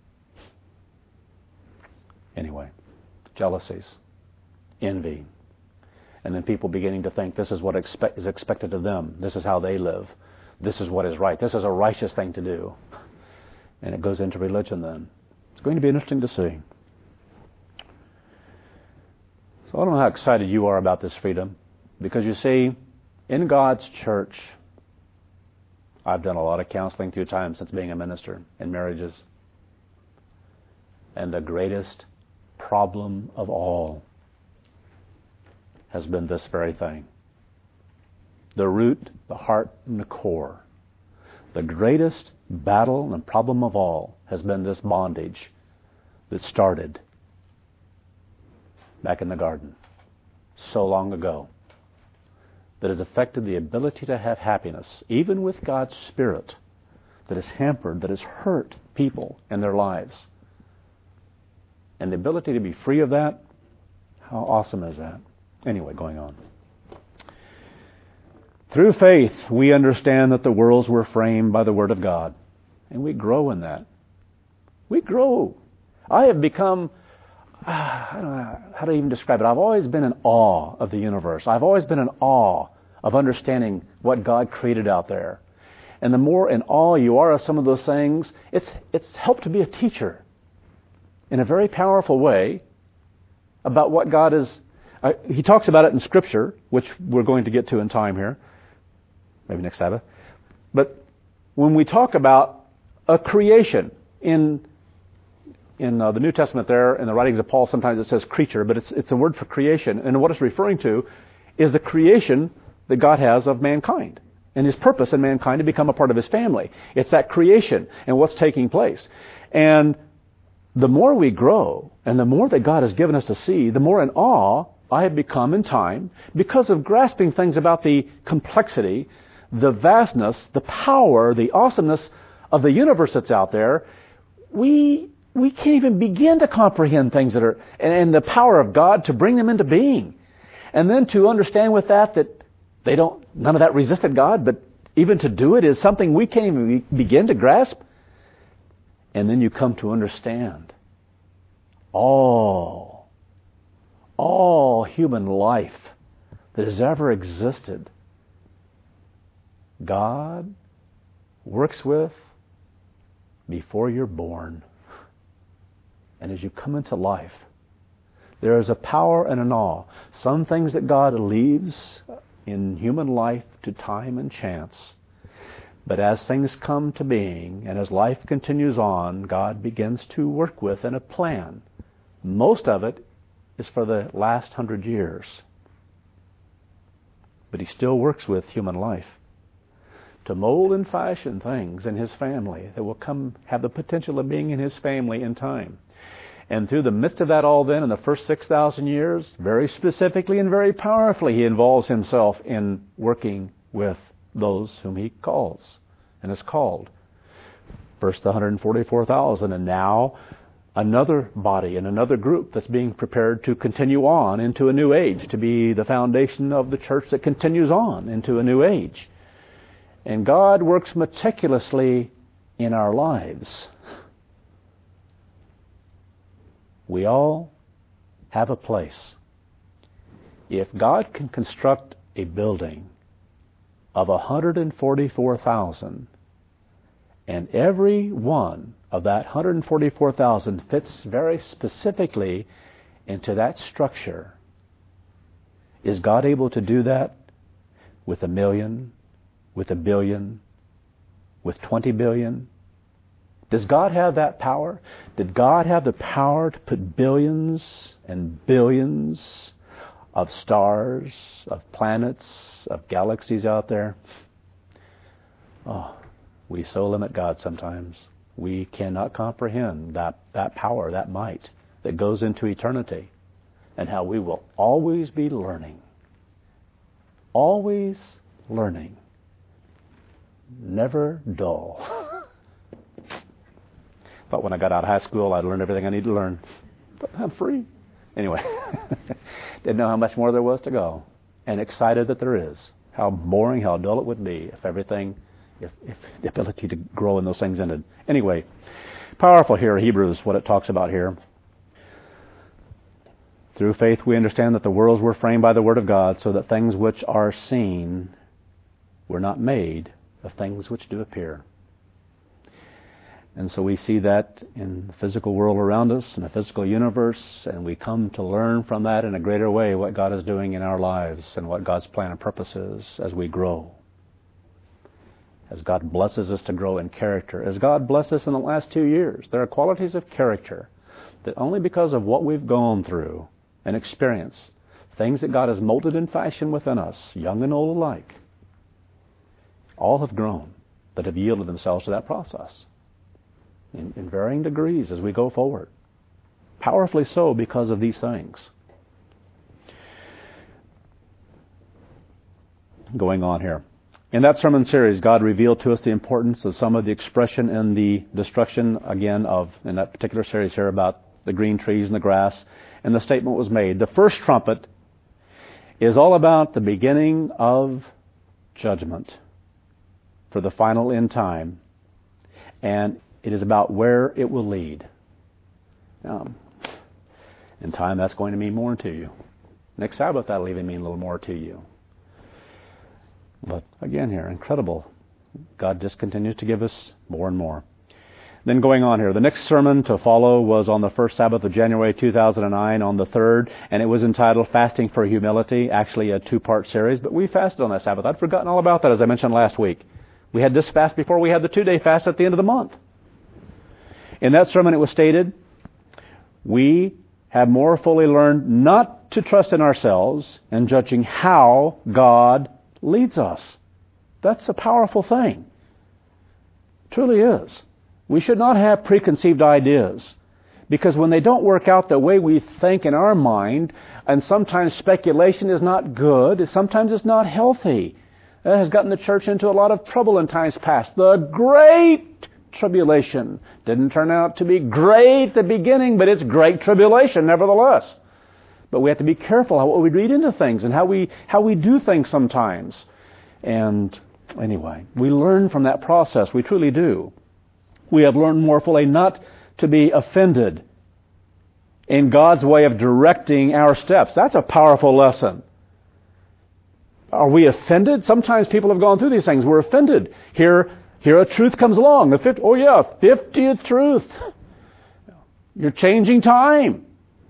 Anyway, jealousies, envy, and then people beginning to think this is what expect, is expected of them. This is how they live. This is what is right. This is a righteous thing to do. And it goes into religion then. It's going to be interesting to see. So I don't know how excited you are about this freedom. Because you see, in God's church, I've done a lot of counseling through time since being a minister in marriages. And the greatest problem of all has been this very thing. The root, the heart, and the core. The greatest battle and problem of all has been this bondage that started back in the garden so long ago, that has affected the ability to have happiness, even with God's Spirit, that has hampered, that has hurt people in their lives. And the ability to be free of that, how awesome is that? Anyway, going on. Through faith, we understand that the worlds were framed by the Word of God. And we grow in that. We grow. I have become, uh, I don't know how to even describe it. I've always been in awe of the universe. I've always been in awe of understanding what God created out there. And the more in awe you are of some of those things, it's it's helped to be a teacher in a very powerful way about what God is. Uh, he talks about it in Scripture, which we're going to get to in time here, maybe next Sabbath. But when we talk about a creation in in uh, the New Testament, there in the writings of Paul, sometimes it says creature, but it's it's a word for creation, and what it's referring to is the creation that God has of mankind and His purpose in mankind to become a part of His family. It's that creation and what's taking place. And the more we grow and the more that God has given us to see, the more in awe I have become in time because of grasping things about the complexity, the vastness, the power, the awesomeness of the universe that's out there. We we can't even begin to comprehend things that are, and, and the power of God to bring them into being. And then to understand with that that they don't, none of that resisted God, but even to do it is something we can't even begin to grasp. And then you come to understand all, all human life that has ever existed, God works with before you're born. And as you come into life, there is a power and an awe. Some things that God leaves in human life to time and chance. But as things come to being and as life continues on, God begins to work with in a plan. Most of it is for the last hundred years. But He still works with human life to mold and fashion things in His family that will come have the potential of being in His family in time. And through the midst of that all then, in the first six thousand years, very specifically and very powerfully, He involves Himself in working with those whom He calls and has called. First the one hundred forty-four thousand, and now another body and another group that's being prepared to continue on into a new age, to be the foundation of the church that continues on into a new age. And God works meticulously in our lives. We all have a place. If God can construct a building of one hundred forty-four thousand, and every one of that one hundred forty-four thousand fits very specifically into that structure, is God able to do that with a million, with a billion, with twenty billion? Does God have that power? Did God have the power to put billions and billions of stars, of planets, of galaxies out there? Oh, we so limit God sometimes. We cannot comprehend that, that power, that might that goes into eternity, and how we will always be learning. Always learning. Never dull. Thought when I got out of high school I'd learn everything I need to learn. But I'm free. Anyway, didn't know how much more there was to go. And excited that there is. How boring, how dull it would be if everything, if, if the ability to grow in those things ended. Anyway, powerful here, Hebrews, what it talks about here. Through faith we understand that the worlds were framed by the Word of God, so that things which are seen were not made of things which do appear. And so we see that in the physical world around us, in the physical universe, and we come to learn from that in a greater way what God is doing in our lives and what God's plan and purpose is as we grow. As God blesses us to grow in character. As God blessed us in the last two years. There are qualities of character that only because of what we've gone through and experienced, things that God has molded and fashioned within us, young and old alike, all have grown that have yielded themselves to that process. In, in varying degrees as we go forward. Powerfully so because of these things. Going on here. In that sermon series, God revealed to us the importance of some of the expression and the destruction, again, of, in that particular series here, about the green trees and the grass. And the statement was made. The first trumpet is all about the beginning of judgment for the final end time. And it is about where it will lead. Um, in time, that's going to mean more to you. Next Sabbath, that'll even mean a little more to you. But again here, incredible. God just continues to give us more and more. Then going on here, the next sermon to follow was on the first Sabbath of January two thousand nine, on the third, and it was entitled Fasting for Humility, actually a two-part series, but we fasted on that Sabbath. I'd forgotten all about that, as I mentioned last week. We had this fast before we had the two-day fast at the end of the month. In that sermon it was stated, we have more fully learned not to trust in ourselves in judging how God leads us. That's a powerful thing. It truly is. We should not have preconceived ideas, because when they don't work out the way we think in our mind, and sometimes speculation is not good, sometimes it's not healthy. That has gotten the church into a lot of trouble in times past. The great tribulation didn't turn out to be great at the beginning, but it's great tribulation nevertheless. But we have to be careful how we read into things and how we how we do things sometimes. And anyway, we learn from that process. We truly do. We have learned more fully not to be offended in God's way of directing our steps. That's a powerful lesson. Are we offended? Sometimes people have gone through these things. We're offended. Here Here a truth comes along. The fifth, oh yeah, fiftieth truth. You're changing time.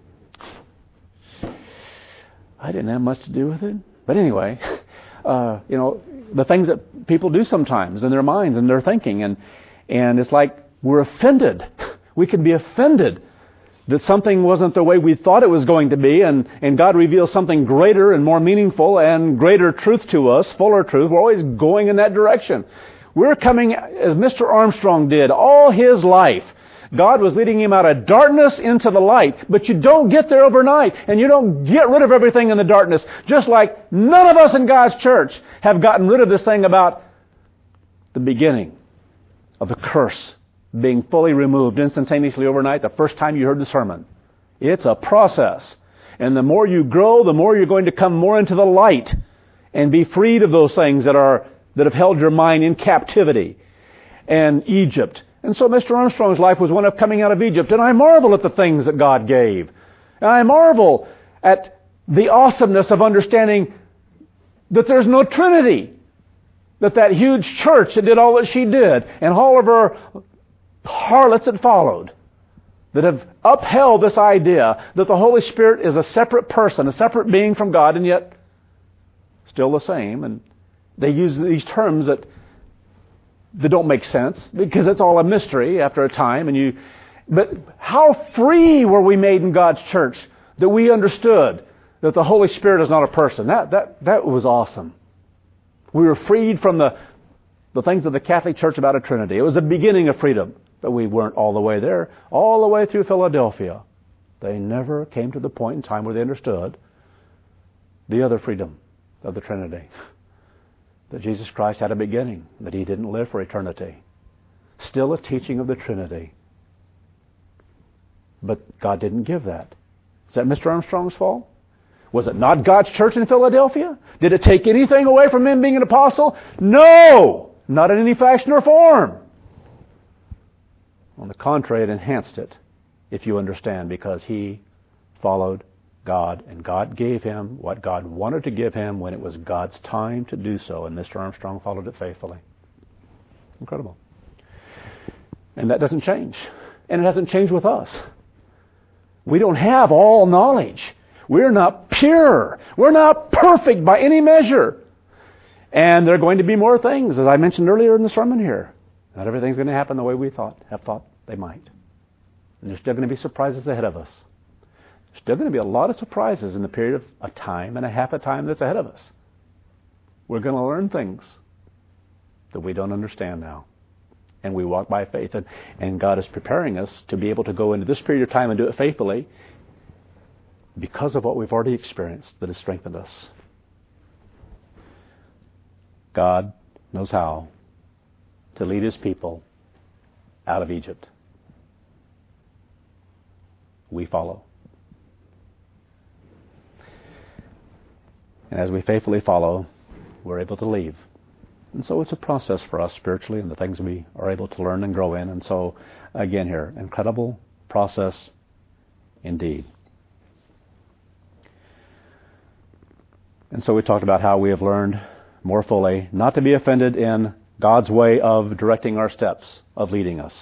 I didn't have much to do with it. But anyway, uh, you know, the things that people do sometimes in their minds and their thinking. And, and it's like we're offended. We can be offended that something wasn't the way we thought it was going to be. And, and God reveals something greater and more meaningful and greater truth to us, fuller truth. We're always going in that direction. We're coming, as Mister Armstrong did, all his life. God was leading him out of darkness into the light. But you don't get there overnight, and you don't get rid of everything in the darkness. Just like none of us in God's church have gotten rid of this thing about the beginning of the curse being fully removed instantaneously overnight the first time you heard the sermon. It's a process. And the more you grow, the more you're going to come more into the light and be freed of those things that are that have held your mind in captivity and Egypt. And so Mister Armstrong's life was one of coming out of Egypt. And I marvel at the things that God gave. And I marvel at the awesomeness of understanding that there's no Trinity. That that huge church that did all that she did, and all of her harlots that followed, that have upheld this idea that the Holy Spirit is a separate person, a separate being from God, and yet still the same. And they use these terms that that don't make sense because it's all a mystery after a time. And you, but how free were we made in God's church that we understood that the Holy Spirit is not a person? That that that was awesome. We were freed from the the things of the Catholic Church about a Trinity. It was the beginning of freedom, but we weren't all the way there. All the way through Philadelphia, they never came to the point in time where they understood the other freedom of the Trinity. That Jesus Christ had a beginning, that He didn't live for eternity. Still a teaching of the Trinity. But God didn't give that. Is that Mister Armstrong's fault? Was it not God's church in Philadelphia? Did it take anything away from him being an apostle? No! Not in any fashion or form. On the contrary, it enhanced it, if you understand, because he followed God, and God gave him what God wanted to give him when it was God's time to do so, and Mister Armstrong followed it faithfully. Incredible. And that doesn't change. And it hasn't changed with us. We don't have all knowledge. We're not pure. We're not perfect by any measure. And there are going to be more things, as I mentioned earlier in the sermon here. Not everything's going to happen the way we thought, have thought they might. And there's still going to be surprises ahead of us. There's still going to be a lot of surprises in the period of a time and a half a time that's ahead of us. We're going to learn things that we don't understand now. And we walk by faith. And, and God is preparing us to be able to go into this period of time and do it faithfully because of what we've already experienced that has strengthened us. God knows how to lead His people out of Egypt. We follow. And as we faithfully follow, we're able to leave. And so it's a process for us spiritually and the things we are able to learn and grow in. And so, again here, incredible process indeed. And so we talked about how we have learned more fully not to be offended in God's way of directing our steps, of leading us.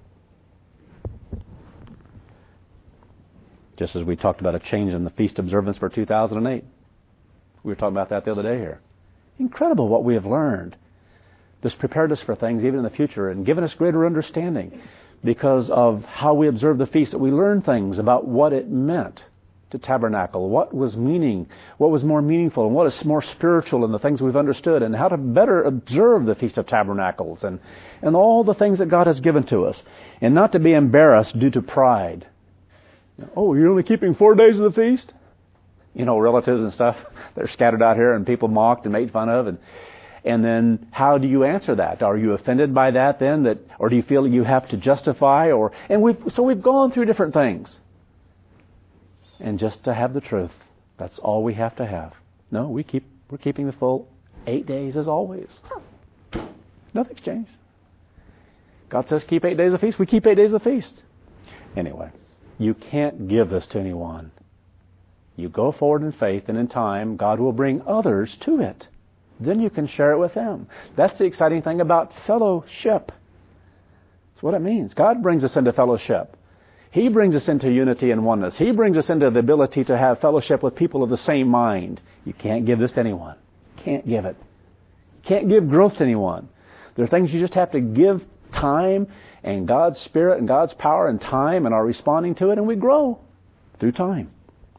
Just as we talked about a change in the feast observance for two thousand eight. We were talking about that the other day here. Incredible what we have learned. This prepared us for things even in the future and given us greater understanding because of how we observed the feast, that we learned things about what it meant to tabernacle, what was meaning, what was more meaningful, and what is more spiritual in the things we've understood, and how to better observe the Feast of Tabernacles, and, and all the things that God has given to us, and not to be embarrassed due to pride. Oh, you're only keeping four days of the feast? You know, relatives and stuff, they're scattered out here, and people mocked and made fun of, and and then how do you answer that? Are you offended by that then, that, or do you feel that you have to justify, or and we've so we've gone through different things. And just to have the truth, that's all we have to have. No, we keep we're keeping the full eight days as always. Nothing's changed. God says keep eight days of feast. We keep eight days of feast. Anyway, you can't give this to anyone. You go forward in faith, and in time, God will bring others to it. Then you can share it with them. That's the exciting thing about fellowship. That's what it means. God brings us into fellowship. He brings us into unity and oneness. He brings us into the ability to have fellowship with people of the same mind. You can't give this to anyone. You can't give it. You can't give growth to anyone. There are things you just have to give time and God's Spirit and God's power and time and are responding to it, and we grow through time.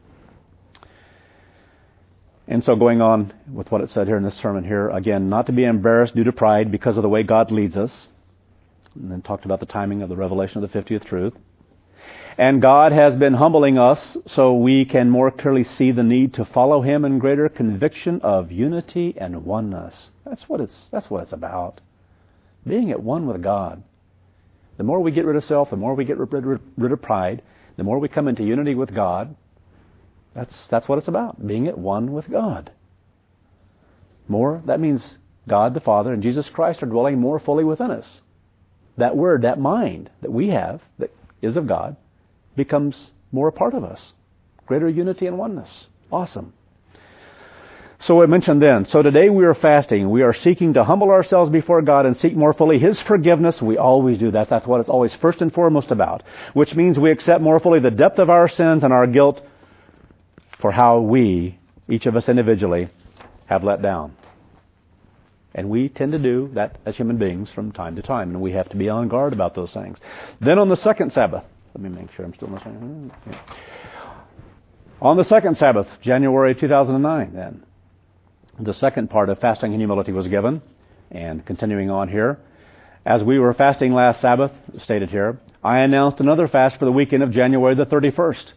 And so going on with what it said here in this sermon here, again, not to be embarrassed due to pride because of the way God leads us. And then talked about the timing of the revelation of the fiftieth truth. And God has been humbling us so we can more clearly see the need to follow Him in greater conviction of unity and oneness. That's what it's, that's what it's about. Being at one with God. The more we get rid of self, the more we get rid, rid of pride, the more we come into unity with God. That's, that's what it's about, being at one with God. More, that means God the Father and Jesus Christ are dwelling more fully within us. That word, that mind that we have, that is of God, becomes more a part of us. Greater unity and oneness. Awesome. So I mentioned then, so today we are fasting. We are seeking to humble ourselves before God and seek more fully His forgiveness. We always do that. That's what it's always first and foremost about. Which means we accept more fully the depth of our sins and our guilt for how we, each of us individually, have let down. And we tend to do that as human beings from time to time. And we have to be on guard about those things. Then on the second Sabbath, let me make sure I'm still listening. Yeah. On the second Sabbath, January two thousand nine, then, the second part of fasting and humility was given. And continuing on here, as we were fasting last Sabbath, stated here, I announced another fast for the weekend of January the thirty-first.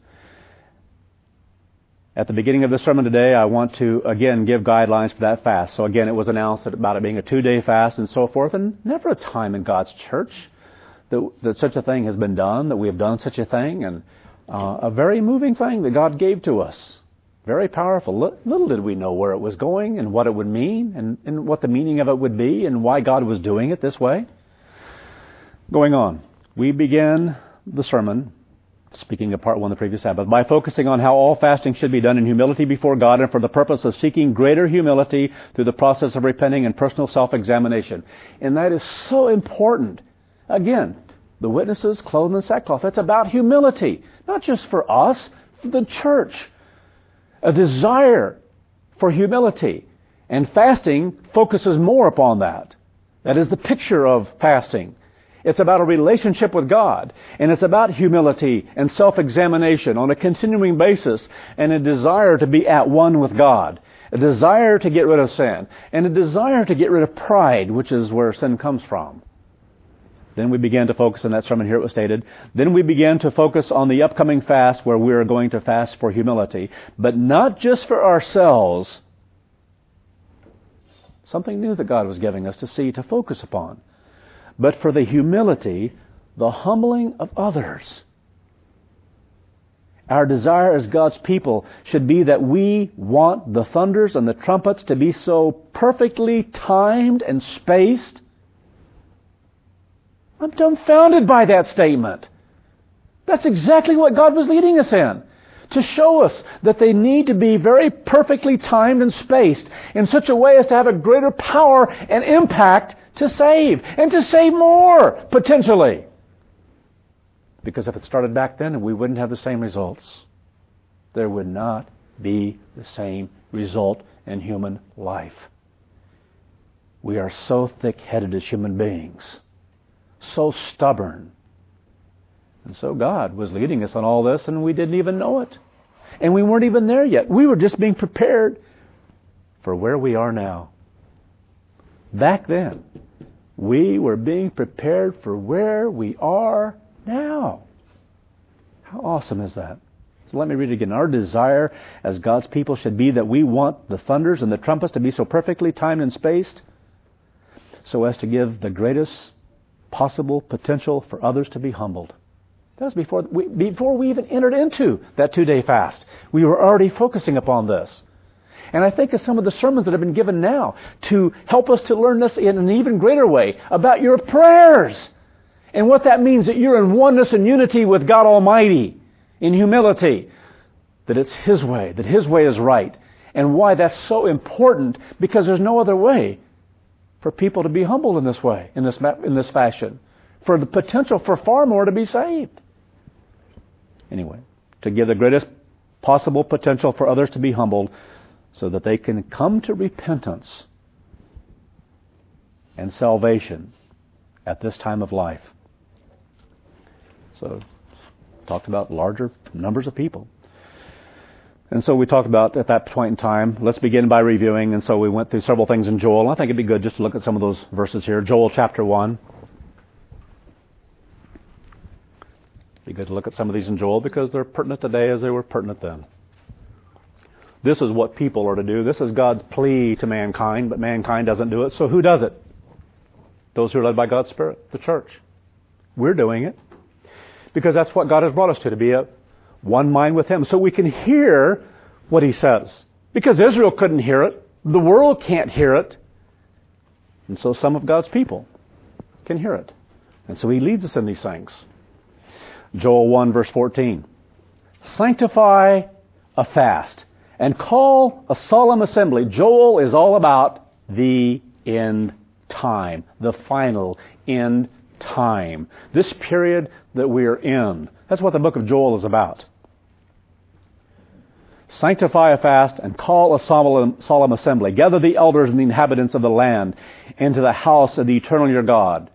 At the beginning of the sermon today, I want to again give guidelines for that fast. So again, it was announced about it being a two-day fast and so forth, and never a time in God's church that, that such a thing has been done, that we have done such a thing, and uh, a very moving thing that God gave to us. Very powerful. Little did we know where it was going and what it would mean and, and what the meaning of it would be and why God was doing it this way. Going on, we began the sermon, speaking of part one of the previous Sabbath, by focusing on how all fasting should be done in humility before God and for the purpose of seeking greater humility through the process of repenting and personal self-examination. And that is so important. Again, the witnesses clothed in sackcloth. It's about humility, not just for us, for the church. A desire for humility. And fasting focuses more upon that. That is the picture of fasting. It's about a relationship with God. And it's about humility and self-examination on a continuing basis and a desire to be at one with God. A desire to get rid of sin. And a desire to get rid of pride, which is where sin comes from. Then we began to focus on that sermon here, it was stated. Then we began to focus on the upcoming fast where we are going to fast for humility. But not just for ourselves. Something new that God was giving us to see, to focus upon. But for the humility, the humbling of others. Our desire as God's people should be that we want the thunders and the trumpets to be so perfectly timed and spaced. I'm dumbfounded by that statement. That's exactly what God was leading us in. To show us that they need to be very perfectly timed and spaced in such a way as to have a greater power and impact to save. And to save more, potentially. Because if it started back then, we wouldn't have the same results. There would not be the same result in human life. We are so thick-headed as human beings. So stubborn. And so God was leading us on all this and we didn't even know it. And we weren't even there yet. We were just being prepared for where we are now. Back then, we were being prepared for where we are now. How awesome is that? So let me read it again. Our desire as God's people should be that we want the thunders and the trumpets to be so perfectly timed and spaced so as to give the greatest possible potential for others to be humbled. That was before we, before we even entered into that two-day fast. We were already focusing upon this. And I think of some of the sermons that have been given now to help us to learn this in an even greater way about your prayers and what that means, that you're in oneness and unity with God Almighty in humility, that it's His way, that His way is right, and why that's so important, because there's no other way for people to be humbled in this way, in this in this fashion, for the potential for far more to be saved. Anyway, to give the greatest possible potential for others to be humbled so that they can come to repentance and salvation at this time of life. So, talked about larger numbers of people. And so we talked about at that point in time, let's begin by reviewing. And so we went through several things in Joel. I think it'd be good just to look at some of those verses here. Joel chapter one. It'd be good to look at some of these in Joel because they're pertinent today as they were pertinent then. This is what people are to do. This is God's plea to mankind, but mankind doesn't do it. So who does it? Those who are led by God's Spirit, the church. We're doing it because that's what God has brought us to, to be a one mind with Him. So we can hear what He says. Because Israel couldn't hear it. The world can't hear it. And so some of God's people can hear it. And so He leads us in these things. Joel one verse fourteen. Sanctify a fast and call a solemn assembly. Joel is all about the end time. The final end time. This period that we are in. That's what the book of Joel is about. Sanctify a fast and call a solemn, solemn assembly. Gather the elders and the inhabitants of the land into the house of the eternal your God.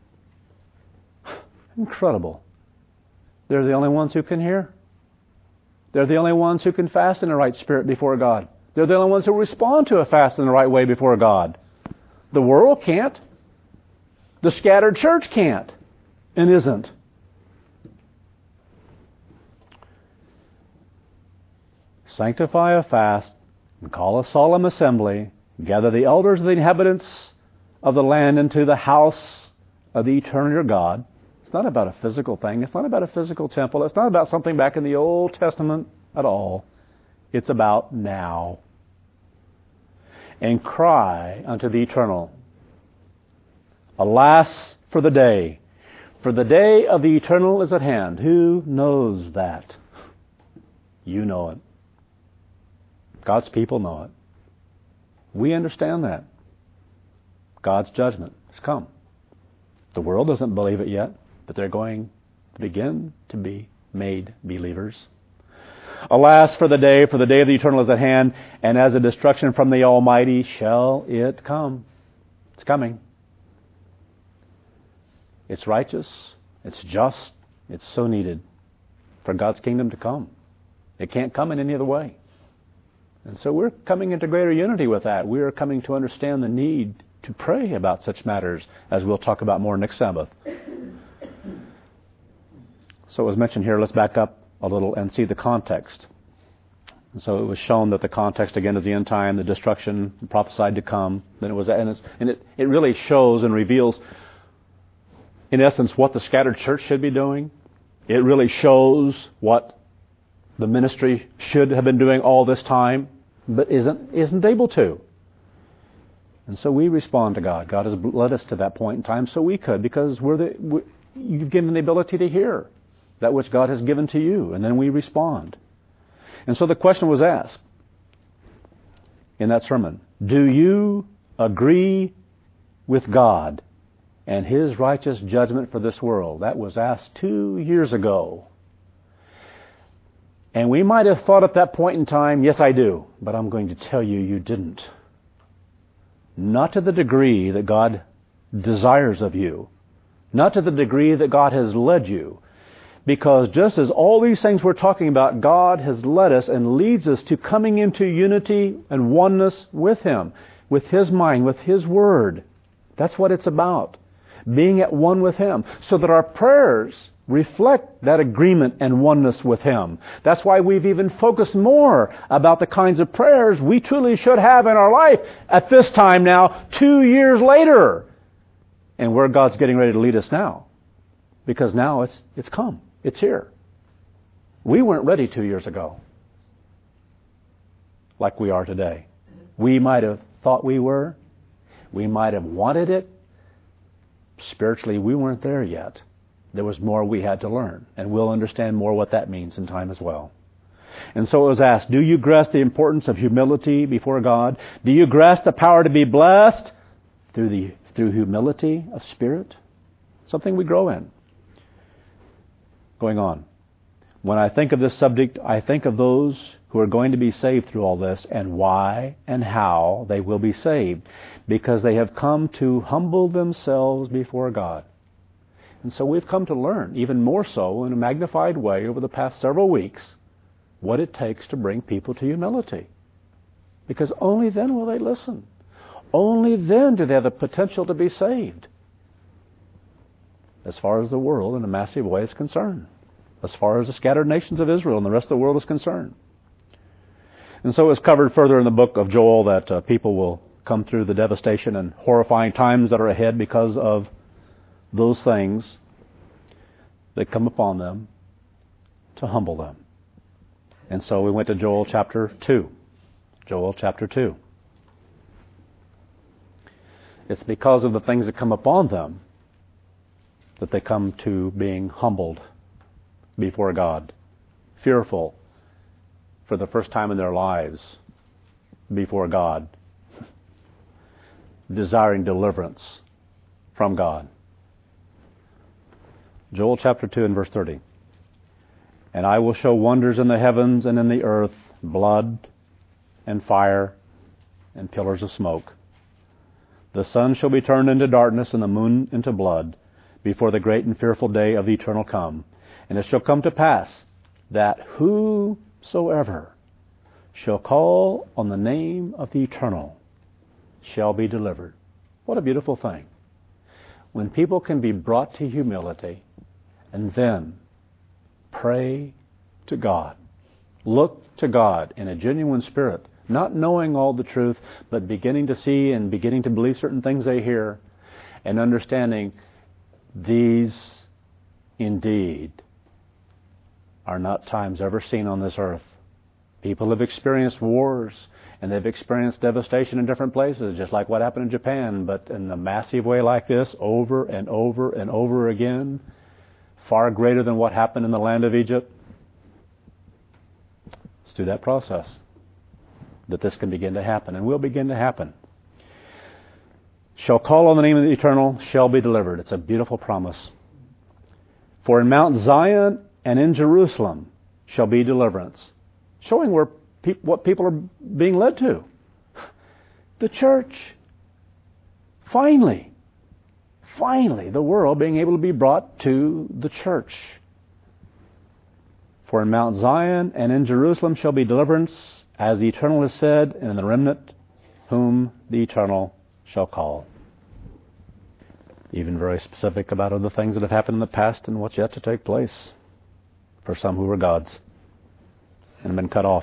Incredible. They're the only ones who can hear. They're the only ones who can fast in the right spirit before God. They're the only ones who respond to a fast in the right way before God. The world can't. The scattered church can't and isn't. Sanctify a fast and call a solemn assembly. Gather the elders and the inhabitants of the land into the house of the eternal your God. It's not about a physical thing. It's not about a physical temple. It's not about something back in the Old Testament at all. It's about now. And cry unto the eternal. Alas for the day. For the day of the eternal is at hand. Who knows that? You know it. God's people know it. We understand that. God's judgment has come. The world doesn't believe it yet, but they're going to begin to be made believers. Alas for the day, for the day of the eternal is at hand, and as a destruction from the Almighty shall it come. It's coming. It's righteous. It's just. It's so needed for God's kingdom to come. It can't come in any other way. And so we're coming into greater unity with that. We are coming to understand the need to pray about such matters, as we'll talk about more next Sabbath. So it was mentioned here, let's back up a little and see the context. And so it was shown that the context, again, is the end time, the destruction prophesied to come. Then it was, and, it's, and it, it really shows and reveals, in essence, what the scattered church should be doing. It really shows what the ministry should have been doing all this time, but isn't isn't able to. And so we respond to God. God has led us to that point in time, so we could, because we're the we, you've given the ability to hear that which God has given to you, and then we respond. And so the question was asked in that sermon: do you agree with God and His righteous judgment for this world? That was asked two years ago. And we might have thought at that point in time, yes, I do. But I'm going to tell you, you didn't. Not to the degree that God desires of you. Not to the degree that God has led you. Because just as all these things we're talking about, God has led us and leads us to coming into unity and oneness with Him. With His mind, with His Word. That's what it's about. Being at one with Him. So that our prayers reflect that agreement and oneness with Him. That's why we've even focused more about the kinds of prayers we truly should have in our life at this time now, two years later. And where God's getting ready to lead us now. Because now it's it's come. It's here. We weren't ready two years ago like we are today. We might have thought we were. We might have wanted it. Spiritually, we weren't there yet. There was more we had to learn, and we'll understand more what that means in time as well. And so it was asked, do you grasp the importance of humility before God? Do you grasp the power to be blessed through the through humility of spirit? Something we grow in. Going on. When I think of this subject, I think of those who are going to be saved through all this, and why and how they will be saved, because they have come to humble themselves before God. And so we've come to learn, even more so in a magnified way over the past several weeks, what it takes to bring people to humility. Because only then will they listen. Only then do they have the potential to be saved. As far as the world in a massive way is concerned. As far as the scattered nations of Israel and the rest of the world is concerned. And so it's covered further in the book of Joel that uh, people will come through the devastation and horrifying times that are ahead because of those things. that come upon them to humble them. And so we went to Joel chapter two. Joel chapter two. It's because of the things that come upon them that they come to being humbled before God, fearful for the first time in their lives before God, desiring deliverance from God. Joel chapter two and verse thirty. And I will show wonders in the heavens and in the earth, blood and fire and pillars of smoke. The sun shall be turned into darkness and the moon into blood before the great and fearful day of the eternal come. And it shall come to pass that whosoever shall call on the name of the eternal shall be delivered. What a beautiful thing. When people can be brought to humility and then pray to God, look to God in a genuine spirit, not knowing all the truth, but beginning to see and beginning to believe certain things they hear, and understanding these indeed are not times ever seen on this earth. People have experienced wars, and they've experienced devastation in different places, just like what happened in Japan, but in a massive way like this, over and over and over again, far greater than what happened in the land of Egypt. It's through that process that this can begin to happen, and will begin to happen. Shall call on the name of the eternal, shall be delivered. It's a beautiful promise. For in Mount Zion and in Jerusalem shall be deliverance. Showing where pe- what people are being led to. The church. Finally. Finally, the world being able to be brought to the church. For in Mount Zion and in Jerusalem shall be deliverance, as the Eternal has said, and in the remnant whom the Eternal shall call. Even very specific about other things that have happened in the past and what's yet to take place for some who were God's and have been cut off,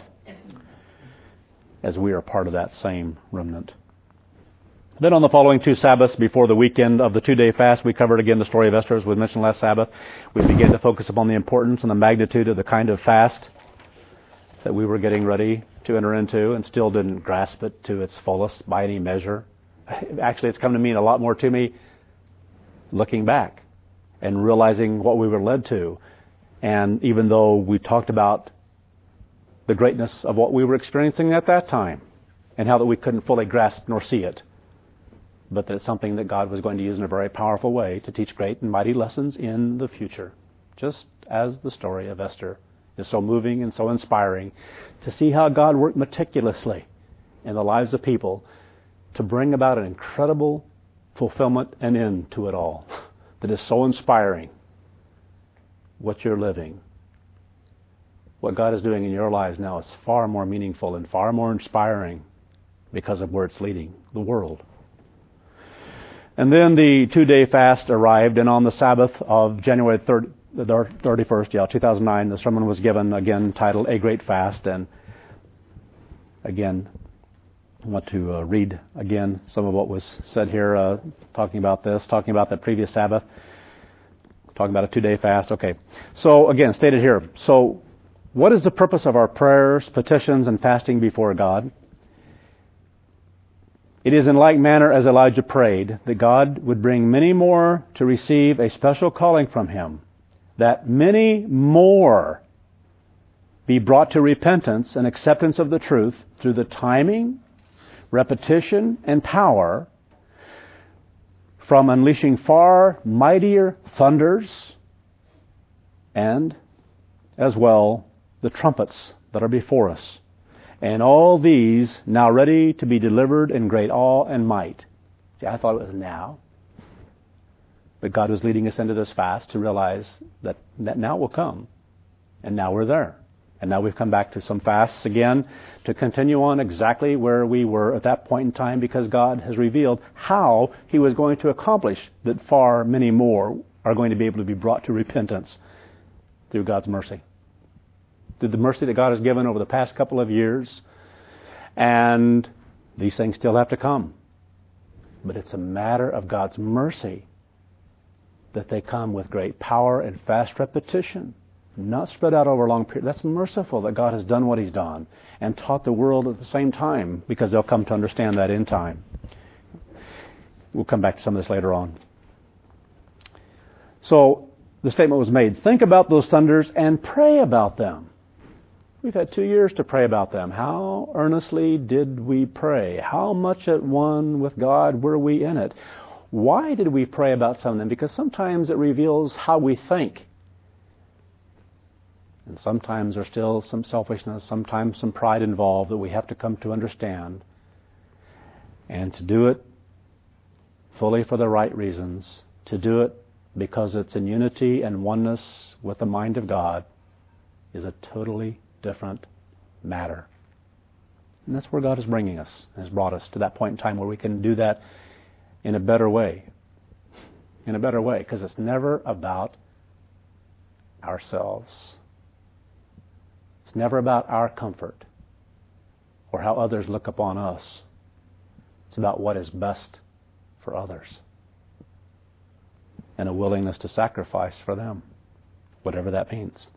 as we are part of that same remnant. Then on the following two Sabbaths before the weekend of the two-day fast, we covered again the story of Esther, as we mentioned last Sabbath. We began to focus upon the importance and the magnitude of the kind of fast that we were getting ready to enter into, and still didn't grasp it to its fullest by any measure. Actually, it's come to mean a lot more to me looking back and realizing what we were led to. And even though we talked about the greatness of what we were experiencing at that time and how that we couldn't fully grasp nor see it, but that it's something that God was going to use in a very powerful way to teach great and mighty lessons in the future, just as the story of Esther is so moving and so inspiring to see how God worked meticulously in the lives of people to bring about an incredible fulfillment and end to it all that is so inspiring. What you're living, what God is doing in your lives now is far more meaningful and far more inspiring because of where it's leading the world. And then the two-day fast arrived, and on the Sabbath of January thirty-first, yeah, two thousand nine, the sermon was given, again, titled A Great Fast. And again, I want to uh, read again some of what was said here, uh, talking about this, talking about the previous Sabbath, talking about a two-day fast. Okay, so again, stated here. So what is the purpose of our prayers, petitions, and fasting before God? It is in like manner as Elijah prayed, that God would bring many more to receive a special calling from Him, that many more be brought to repentance and acceptance of the truth through the timing, repetition, and power from unleashing far mightier thunders and, as well, the trumpets that are before us. And all these now ready to be delivered in great awe and might. See, I thought it was now. But God was leading us into this fast to realize that, that now will come. And now we're there. And now we've come back to some fasts again to continue on exactly where we were at that point in time, because God has revealed how He was going to accomplish that far many more are going to be able to be brought to repentance through God's mercy. Through the mercy that God has given over the past couple of years. And these things still have to come. But it's a matter of God's mercy that they come with great power and fast repetition, not spread out over a long period. That's merciful that God has done what He's done and taught the world at the same time, because they'll come to understand that in time. We'll come back to some of this later on. So the statement was made, think about those thunders and pray about them. We've had two years to pray about them. How earnestly did we pray? How much at one with God were we in it? Why did we pray about some of them? Because sometimes it reveals how we think. And sometimes there's still some selfishness, sometimes some pride involved that we have to come to understand. And to do it fully for the right reasons, to do it because it's in unity and oneness with the mind of God, is a totally different matter. And that's where God is bringing us, has brought us to that point in time where we can do that in a better way. In a better way, because it's never about ourselves. It's never about our comfort or how others look upon us. It's about what is best for others and a willingness to sacrifice for them, whatever that means.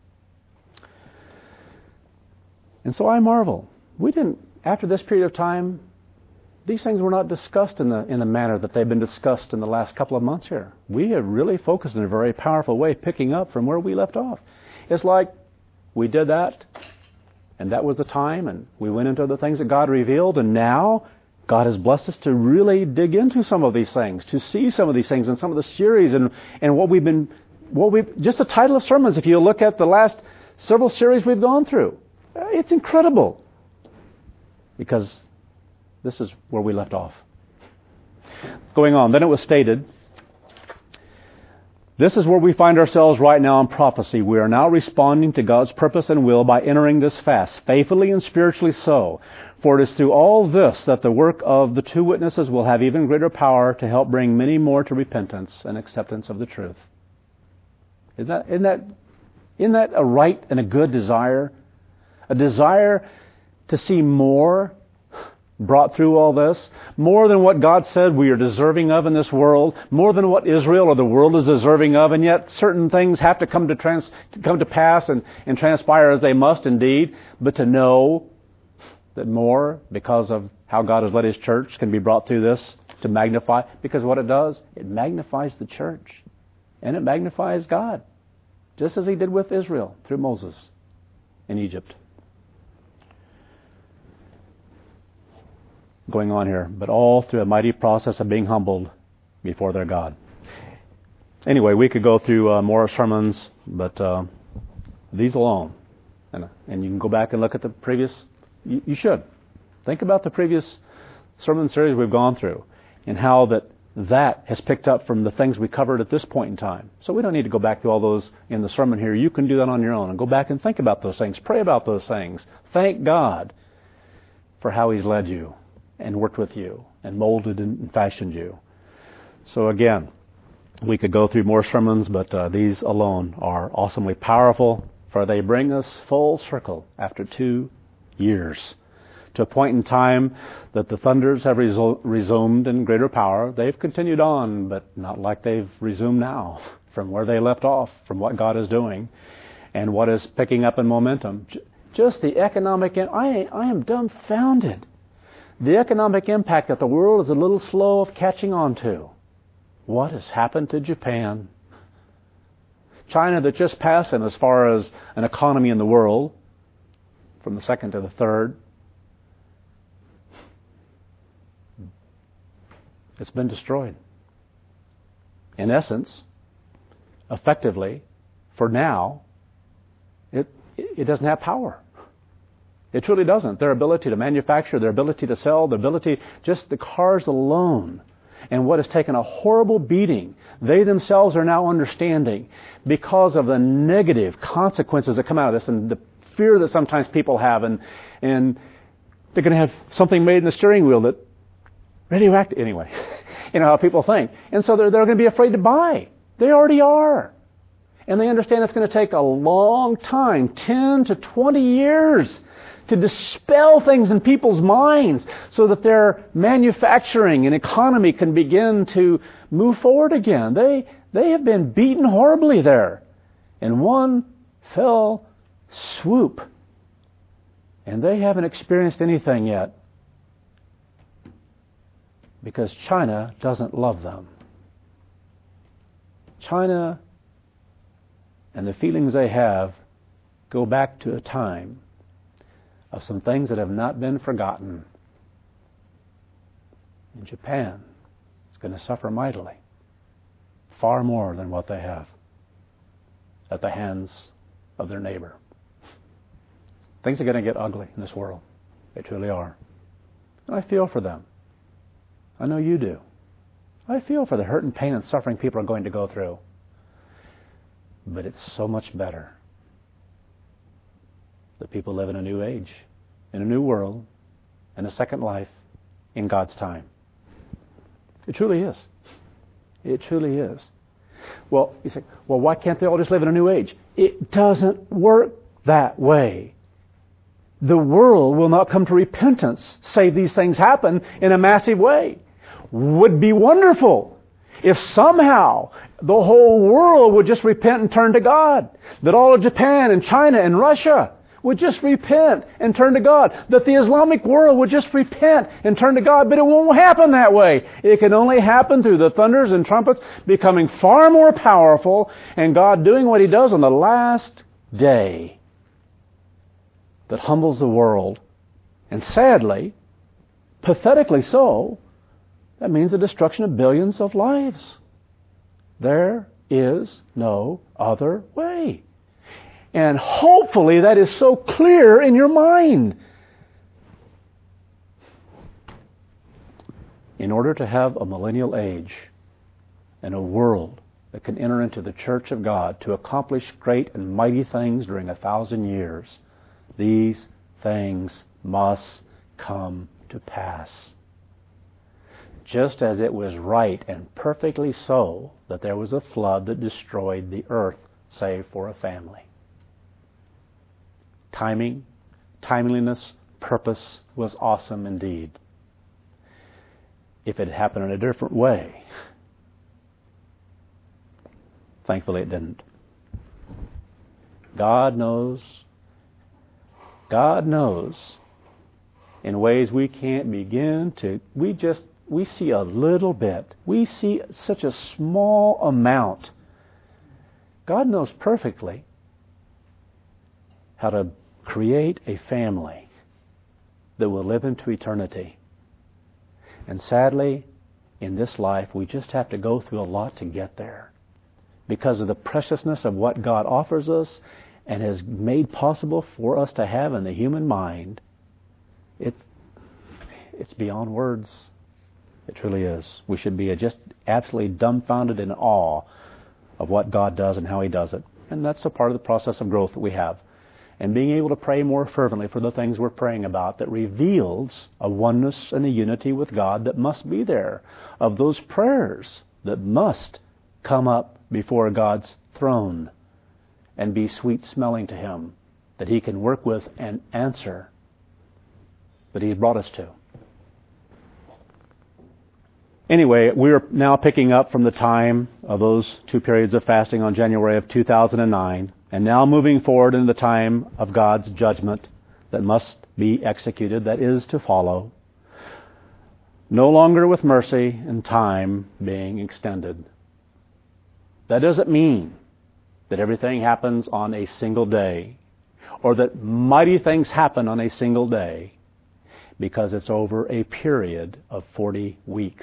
And so I marvel. We didn't, after this period of time, these things were not discussed in the in the manner that they've been discussed in the last couple of months here. We have really focused in a very powerful way, picking up from where we left off. It's like we did that, and that was the time, and we went into the things that God revealed, and now God has blessed us to really dig into some of these things, to see some of these things in some of the series, and, and what we've been, what we've, just the title of sermons, if you look at the last several series we've gone through, it's incredible. Because this is where we left off. Going on, then it was stated, this is where we find ourselves right now in prophecy. We are now responding to God's purpose and will by entering this fast, faithfully and spiritually so. For it is through all this that the work of the two witnesses will have even greater power to help bring many more to repentance and acceptance of the truth. Isn't that, isn't that, isn't that a right and a good desire? A desire to see more brought through all this, more than what God said we are deserving of in this world, more than what Israel or the world is deserving of, and yet certain things have to come to, trans, to come to pass and, and transpire as they must indeed, but to know that more, because of how God has led His church, can be brought through this to magnify, because what it does, it magnifies the church, and it magnifies God, just as He did with Israel through Moses in Egypt. Going on here, but all through a mighty process of being humbled before their God. Anyway, we could go through uh, more sermons, but uh, these alone, and, and you can go back and look at the previous, you, you should. Think about the previous sermon series we've gone through and how that that has picked up from the things we covered at this point in time. So we don't need to go back to all those in the sermon here. You can do that on your own and go back and think about those things. Pray about those things. Thank God for how He's led you and worked with you, and molded and fashioned you. So again, we could go through more sermons, but uh, these alone are awesomely powerful, for they bring us full circle after two years to a point in time that the thunders have resu- resumed in greater power. They've continued on, but not like they've resumed now, from where they left off, from what God is doing, and what is picking up in momentum. J- just the economic... In- I, I am dumbfounded. The economic impact that the world is a little slow of catching on to. What has happened to Japan? China, that just passed them as far as an economy in the world, from the second to the third. It's been destroyed. In essence, effectively, for now, it it doesn't have power. It truly doesn't. Their ability to manufacture, their ability to sell, their ability, just the cars alone, and what has taken a horrible beating, they themselves are now understanding because of the negative consequences that come out of this and the fear that sometimes people have, and and they're going to have something made in the steering wheel that radioactive, anyway, you know how people think. And so they're, they're going to be afraid to buy. They already are. And they understand it's going to take a long time, ten to twenty years, to dispel things in people's minds so that their manufacturing and economy can begin to move forward again. They They have been beaten horribly there in one fell swoop. And they haven't experienced anything yet because China doesn't love them. China and the feelings they have go back to a time of some things that have not been forgotten. And Japan is going to suffer mightily, far more than what they have at the hands of their neighbor. Things are going to get ugly in this world. They truly are. And I feel for them. I know you do. I feel for the hurt and pain and suffering people are going to go through. But it's so much better that people live in a new age, in a new world, in a second life, in God's time. It truly is. It truly is. Well, you say, well, why can't they all just live in a new age? It doesn't work that way. The world will not come to repentance, save these things happen in a massive way. Would be wonderful if somehow the whole world would just repent and turn to God. That all of Japan and China and Russia would just repent and turn to God. That the Islamic world would just repent and turn to God. But it won't happen that way. It can only happen through the thunders and trumpets becoming far more powerful and God doing what He does on the last day that humbles the world. And sadly, pathetically so, that means the destruction of billions of lives. There is no other way. And hopefully that is so clear in your mind. In order to have a millennial age and a world that can enter into the church of God to accomplish great and mighty things during a thousand years, these things must come to pass. Just as it was right and perfectly so that there was a flood that destroyed the earth, save for a family. Timing, timeliness, purpose was awesome indeed. If it had happened in a different way, thankfully it didn't. God knows, God knows in ways we can't begin to, we just, we see a little bit. We see such a small amount. God knows perfectly how to create a family that will live into eternity. And sadly, in this life, we just have to go through a lot to get there. Because of the preciousness of what God offers us and has made possible for us to have in the human mind, it, it's beyond words. It truly is. We should be just absolutely dumbfounded in awe of what God does and how He does it. And that's a part of the process of growth that we have. And being able to pray more fervently for the things we're praying about that reveals a oneness and a unity with God that must be there. Of those prayers that must come up before God's throne and be sweet-smelling to Him, that He can work with and answer that He's brought us to. Anyway, we're now picking up from the time of those two periods of fasting on January of two thousand nine, and now moving forward into the time of God's judgment that must be executed, that is to follow. No longer with mercy and time being extended. That doesn't mean that everything happens on a single day, or that mighty things happen on a single day, because it's over a period of forty weeks.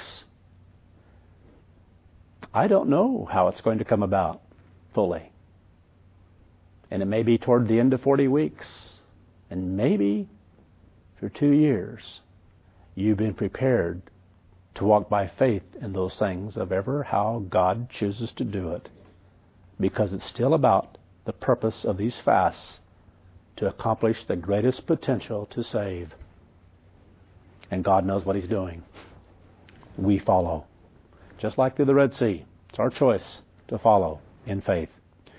I don't know how it's going to come about fully. And it may be toward the end of forty weeks. And maybe for two years you've been prepared to walk by faith in those things of ever how God chooses to do it. Because it's still about the purpose of these fasts to accomplish the greatest potential to save. And God knows what He's doing. We follow. Just like through the Red Sea. It's our choice to follow in faith.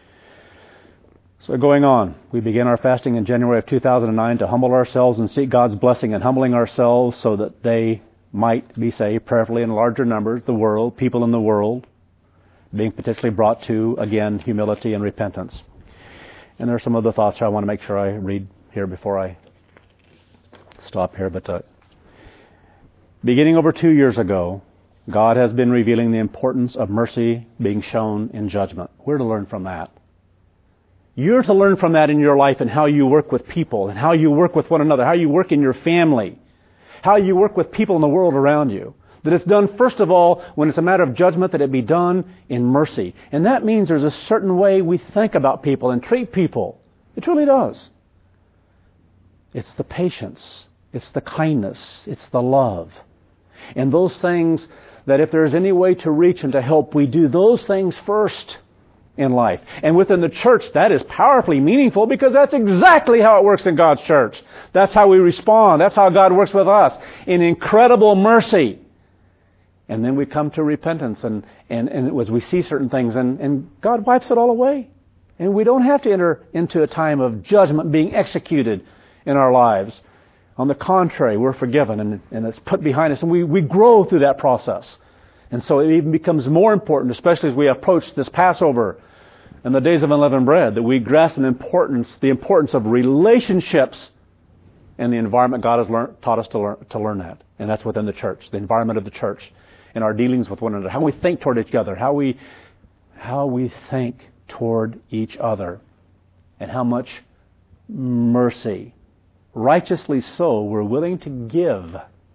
So going on, we begin our fasting in January of two thousand nine to humble ourselves and seek God's blessing in humbling ourselves so that they might be saved, prayerfully in larger numbers, the world, people in the world, being potentially brought to, again, humility and repentance. And there are some other thoughts I want to make sure I read here before I stop here. But uh, beginning over two years ago, God has been revealing the importance of mercy being shown in judgment. We're to learn from that. You're to learn from that in your life and how you work with people and how you work with one another, how you work in your family, how you work with people in the world around you. That it's done, first of all, when it's a matter of judgment, that it be done in mercy. And that means there's a certain way we think about people and treat people. It really does. It's the patience. It's the kindness. It's the love. And those things that if there's any way to reach and to help, we do those things first in life. And within the church, that is powerfully meaningful because that's exactly how it works in God's church. That's how we respond. That's how God works with us in incredible mercy. And then we come to repentance and, and, and as we see certain things and, and God wipes it all away. And we don't have to enter into a time of judgment being executed in our lives. On the contrary, we're forgiven and, and it's put behind us and we, we grow through that process. And so it even becomes more important, especially as we approach this Passover and the days of unleavened bread, that we grasp an importance, the importance of relationships and the environment God has learned, taught us to learn, to learn that. And that's within the church, the environment of the church. In our dealings with one another, how we think toward each other, how we how we think toward each other, and how much mercy, righteously so, we're willing to give.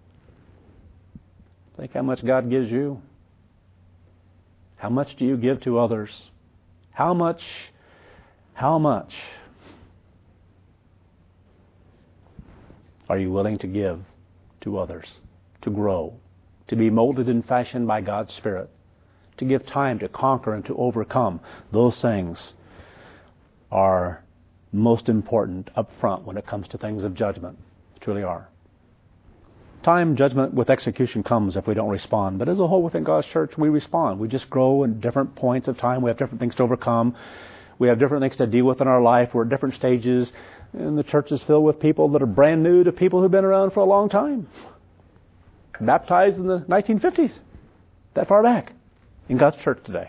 Think how much God gives you. How much do you give to others? How much, how much are you willing to give to others, to grow? To be molded and fashioned by God's Spirit, to give time to conquer and to overcome. Those things are most important up front when it comes to things of judgment. They truly are. Time, judgment with execution comes if we don't respond. But as a whole within God's church, we respond. We just grow in different points of time. We have different things to overcome. We have different things to deal with in our life. We're at different stages. And the church is filled with people that are brand new to people who've been around for a long time. Baptized in the nineteen fifties, that far back, in God's church today.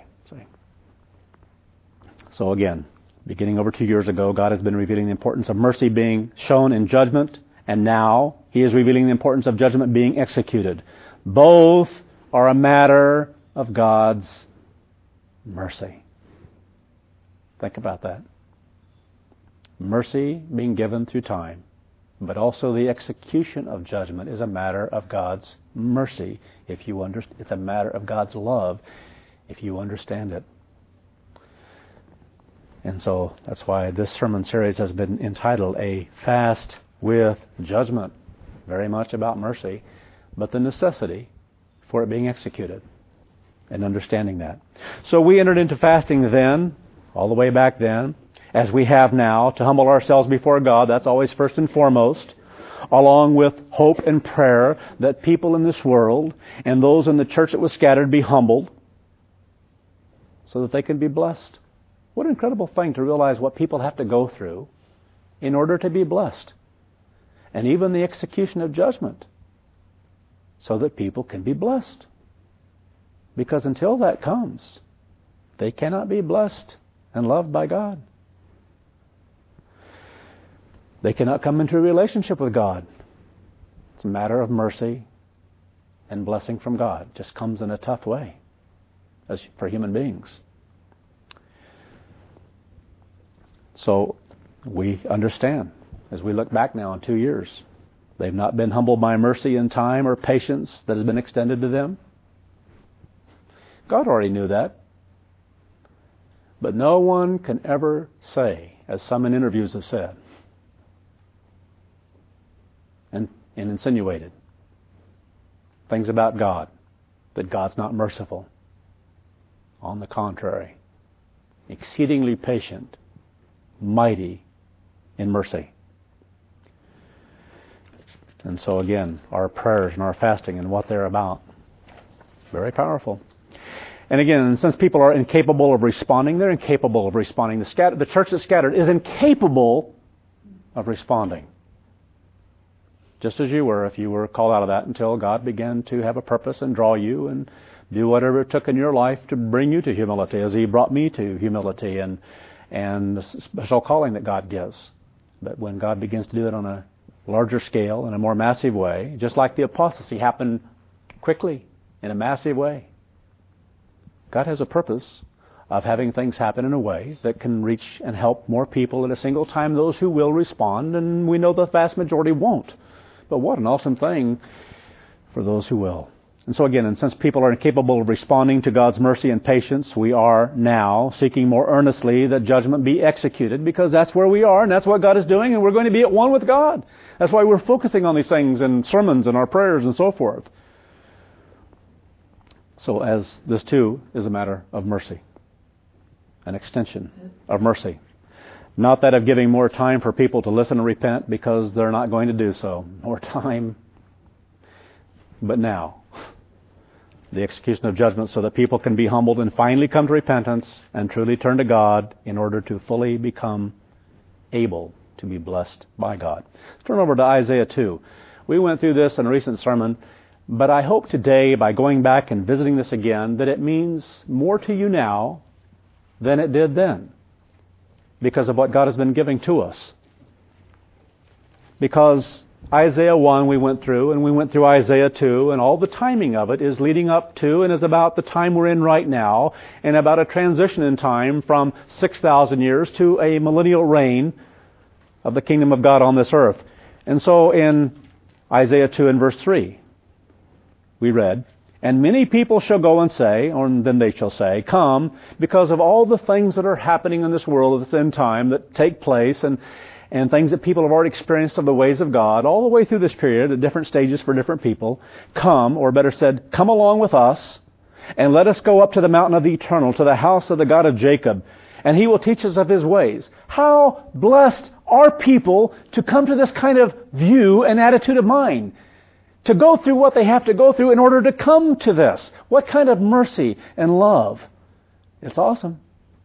So again, beginning over two years ago, God has been revealing the importance of mercy being shown in judgment, and now He is revealing the importance of judgment being executed. Both are a matter of God's mercy. Think about that. Mercy being given through time. But also the execution of judgment is a matter of God's mercy. If you understand, it's a matter of God's love, if you understand it. And so that's why this sermon series has been entitled A Fast with Judgment. Very much about mercy, but the necessity for it being executed and understanding that. So we entered into fasting then, all the way back then, as we have now, to humble ourselves before God. That's always first and foremost, along with hope and prayer that people in this world and those in the church that was scattered be humbled so that they can be blessed. What an incredible thing to realize what people have to go through in order to be blessed. And even the execution of judgment so that people can be blessed. Because until that comes, they cannot be blessed and loved by God. They cannot come into a relationship with God. It's a matter of mercy and blessing from God. It just comes in a tough way as for human beings. So we understand as we look back now on two years, they've not been humbled by mercy and time or patience that has been extended to them. God already knew that. But no one can ever say, as some in interviews have said, and, and insinuated things about God, that God's not merciful. On the contrary, exceedingly patient, mighty in mercy. And so again, our prayers and our fasting and what they're about, very powerful. And again, since people are incapable of responding, they're incapable of responding. The, scatter, the church that's scattered is incapable of responding. Just as you were if you were called out of that until God began to have a purpose and draw you and do whatever it took in your life to bring you to humility, as He brought me to humility and and the special calling that God gives. But when God begins to do it on a larger scale, in a more massive way, just like the apostasy happened quickly, in a massive way, God has a purpose of having things happen in a way that can reach and help more people at a single time, those who will respond, and we know the vast majority won't. But what an awesome thing for those who will. And so again, and since people are incapable of responding to God's mercy and patience, we are now seeking more earnestly that judgment be executed, because that's where we are and that's what God is doing, and we're going to be at one with God. That's why we're focusing on these things in sermons and our prayers and so forth. So as this too is a matter of mercy, an extension of mercy. Not that of giving more time for people to listen and repent, because they're not going to do so. More time. But now, the execution of judgment so that people can be humbled and finally come to repentance and truly turn to God in order to fully become able to be blessed by God. Let's turn over to Isaiah two. We went through this in a recent sermon, but I hope today, by going back and visiting this again, that it means more to you now than it did then, because of what God has been giving to us. Because Isaiah one we went through, and we went through Isaiah two, and all the timing of it is leading up to and is about the time we're in right now, and about a transition in time from six thousand years to a millennial reign of the kingdom of God on this earth. And so in Isaiah two and verse three, we read, "And many people shall go and say," or then they shall say, "Come, because of all the things that are happening in this world at this end time that take place, and and things that people have already experienced of the ways of God, all the way through this period at different stages for different people, come," or better said, "come along with us, and let us go up to the mountain of the eternal, to the house of the God of Jacob, and He will teach us of His ways." How blessed are people to come to this kind of view and attitude of mind, to go through what they have to go through in order to come to this. What kind of mercy and love. It's awesome.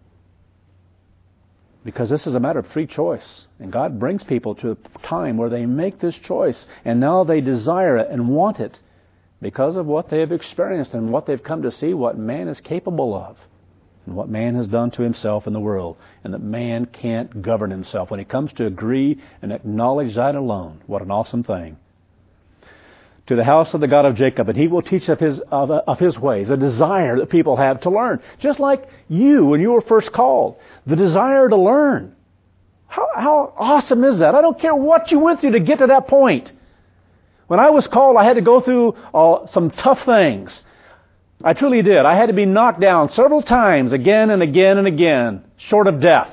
Because this is a matter of free choice. And God brings people to a time where they make this choice, and now they desire it and want it because of what they have experienced and what they've come to see what man is capable of and what man has done to himself in the world, and that man can't govern himself. When he comes to agree and acknowledge that alone, what an awesome thing. To the house of the God of Jacob, and He will teach of His of, of His ways, a desire that people have to learn. Just like you when you were first called, the desire to learn. How, how awesome is that? I don't care what you went through to get to that point. When I was called, I had to go through uh, some tough things. I truly did. I had to be knocked down several times, again and again and again, short of death.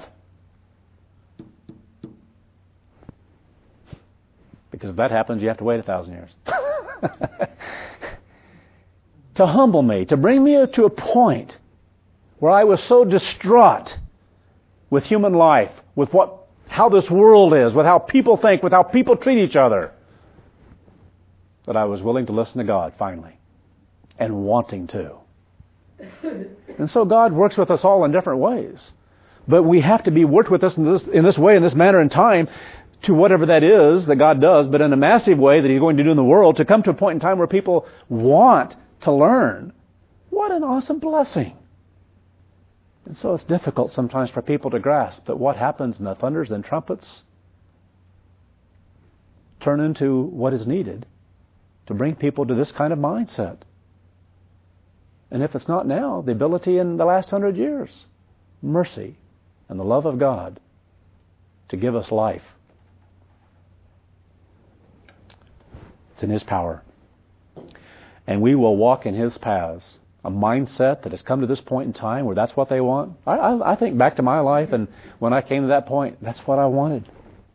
Because if that happens, you have to wait a thousand years. To humble me, to bring me to a point where I was so distraught with human life, with what, how this world is, with how people think, with how people treat each other, that I was willing to listen to God finally, and wanting to. And so God works with us all in different ways, but we have to be worked with us in this in this way, in this manner and time, to whatever that is that God does, but in a massive way that He's going to do in the world, to come to a point in time where people want to learn. What an awesome blessing. And so it's difficult sometimes for people to grasp that what happens in the thunders and trumpets turn into what is needed to bring people to this kind of mindset. And if it's not now, the ability in the last hundred years, mercy and the love of God to give us life. It's in His power. And we will walk in His paths. A mindset that has come to this point in time where that's what they want. I, I, I think back to my life, and when I came to that point, that's what I wanted.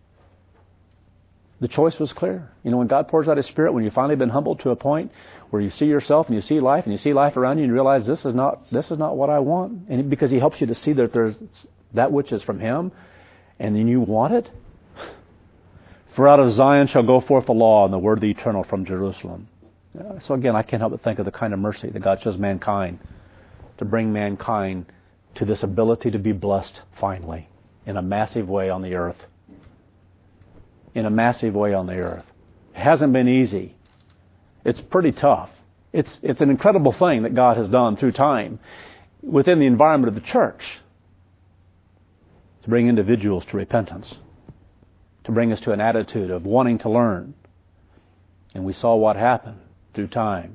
The choice was clear. You know, when God pours out His Spirit, when you've finally been humbled to a point where you see yourself and you see life and you see life around you and you realize this is not this is not what I want. And because He helps you to see that there's that which is from Him, and then you want it. For out of Zion shall go forth the law and the word of the eternal from Jerusalem. So again, I can't help but think of the kind of mercy that God shows mankind to bring mankind to this ability to be blessed finally in a massive way on the earth. In a massive way on the earth. It hasn't been easy. It's pretty tough. It's, it's an incredible thing that God has done through time within the environment of the church to bring individuals to repentance, to bring us to an attitude of wanting to learn. And we saw what happened through time,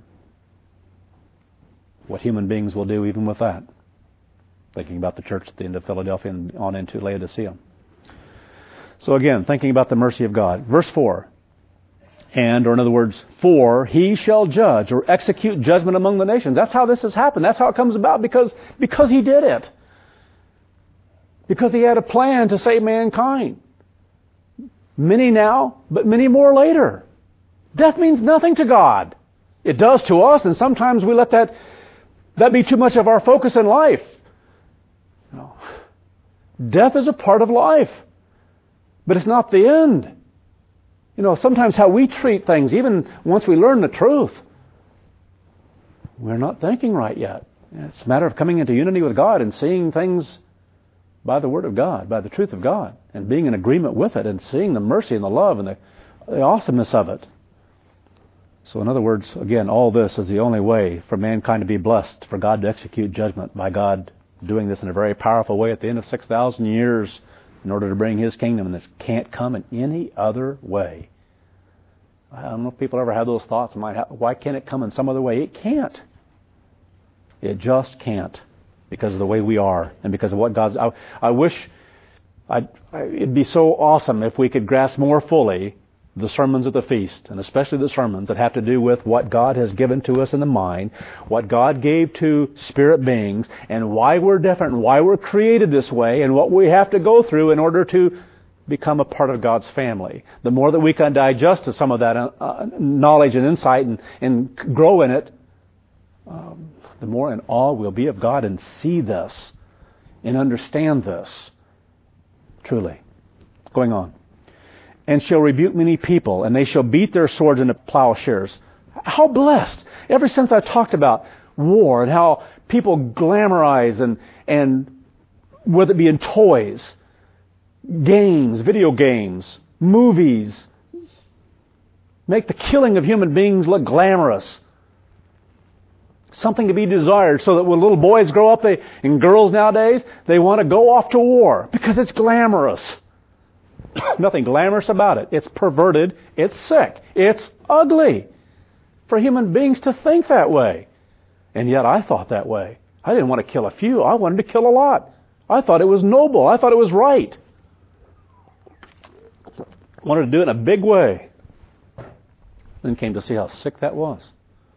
what human beings will do even with that. Thinking about the church at the end of Philadelphia and on into Laodicea. So again, thinking about the mercy of God. Verse four. And, or in other words, for he shall judge or execute judgment among the nations. That's how this has happened. That's how it comes about because, because he did it. Because he had a plan to save mankind. Many now, but many more later. Death means nothing to God. It does to us, and sometimes we let that, that be too much of our focus in life. No. Death is a part of life, but it's not the end. You know, sometimes how we treat things, even once we learn the truth, we're not thinking right yet. It's a matter of coming into unity with God and seeing things by the Word of God, by the truth of God, and being in agreement with it and seeing the mercy and the love and the, the awesomeness of it. So in other words, again, all this is the only way for mankind to be blessed, for God to execute judgment by God doing this in a very powerful way at the end of six thousand years in order to bring His kingdom, and this can't come in any other way. I don't know if people ever had those thoughts. Why can't it come in some other way? It can't. It just can't because of the way we are and because of what God's... I, I wish I'd, I, it'd be so awesome if we could grasp more fully the sermons of the feast, and especially the sermons that have to do with what God has given to us in the mind, what God gave to spirit beings, and why we're different, and why we're created this way, and what we have to go through in order to become a part of God's family. The more that we can digest to some of that uh, knowledge and insight and, and grow in it, um, the more in awe we'll be of God and see this and understand this truly. Going on. And shall rebuke many people, and they shall beat their swords into plowshares. How blessed! Ever since I talked about war and how people glamorize and, and whether it be in toys, games, video games, movies, make the killing of human beings look glamorous. Something to be desired, so that when little boys grow up, they and girls nowadays, they want to go off to war because it's glamorous. Nothing glamorous about it. It's perverted. It's sick. It's ugly for human beings to think that way. And yet I thought that way. I didn't want to kill a few. I wanted to kill a lot. I thought it was noble. I thought it was right. I wanted to do it in a big way. Then came to see how sick that was.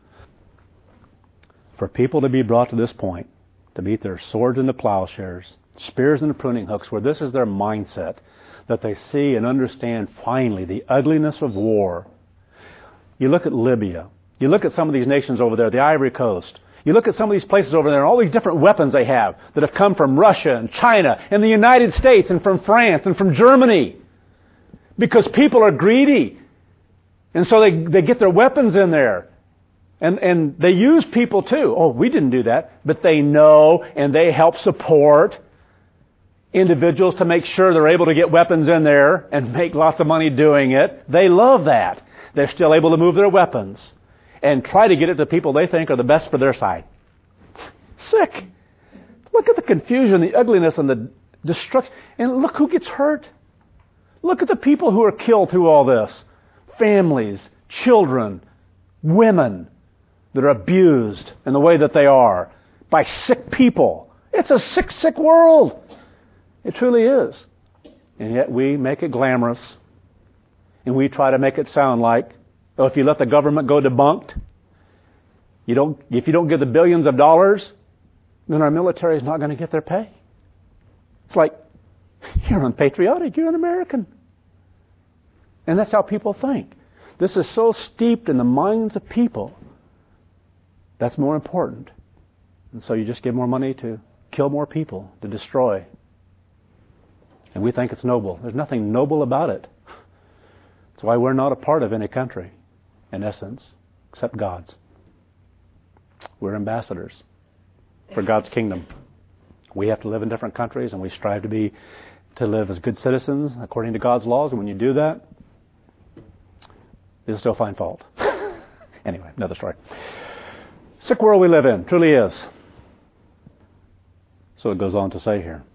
For people to be brought to this point, to beat their swords into plowshares, spears into pruning hooks, where this is their mindset, that they see and understand finally the ugliness of war. You look at Libya. You look at some of these nations over there, the Ivory Coast. You look at some of these places over there and all these different weapons they have that have come from Russia and China and the United States and from France and from Germany. Because people are greedy. And so they, they get their weapons in there. And, and they use people too. Oh, we didn't do that. But they know and they help support individuals to make sure they're able to get weapons in there and make lots of money doing it. They love that. They're still able to move their weapons and try to get it to people they think are the best for their side. Sick. Look at the confusion, the ugliness, and the destruction. And look who gets hurt. Look at the people who are killed through all this. Families, children, women that are abused in the way that they are by sick people. It's a sick, sick world. It truly is. And yet we make it glamorous. And we try to make it sound like, oh, if you let the government go debunked, you don't, if you don't give the billions of dollars, then our military is not going to get their pay. It's like, you're unpatriotic, you're an American. And that's how people think. This is so steeped in the minds of people. That's more important. And so you just give more money to kill more people, to destroy. And we think it's noble. There's nothing noble about it. That's why we're not a part of any country, in essence, except God's. We're ambassadors for God's kingdom. We have to live in different countries, and we strive to be to live as good citizens according to God's laws. And when you do that, you'll still find fault. Anyway, another story. Sick world we live in, truly is. So it goes on to say here,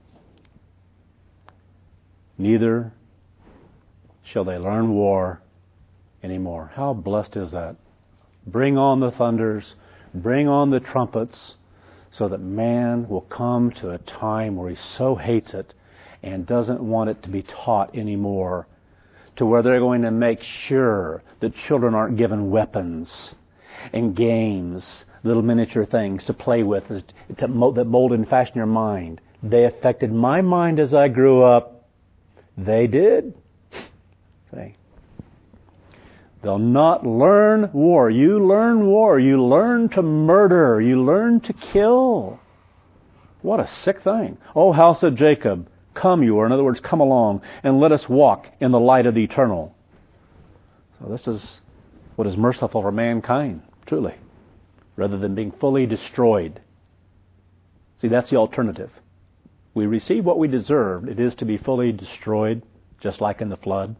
neither shall they learn war anymore. How blessed is that? Bring on the thunders, bring on the trumpets, so that man will come to a time where he so hates it and doesn't want it to be taught anymore, to where they're going to make sure that children aren't given weapons and games, little miniature things to play with to mold, that mold and fashion your mind. They affected my mind as I grew up. They did. See? They'll not learn war. You learn war. You learn to murder. You learn to kill. What a sick thing. Oh, house of Jacob, come you, or in other words, come along, and let us walk in the light of the eternal. So this is what is merciful for mankind, truly, rather than being fully destroyed. See, that's the alternative. We receive what we deserved. It is to be fully destroyed, just like in the flood.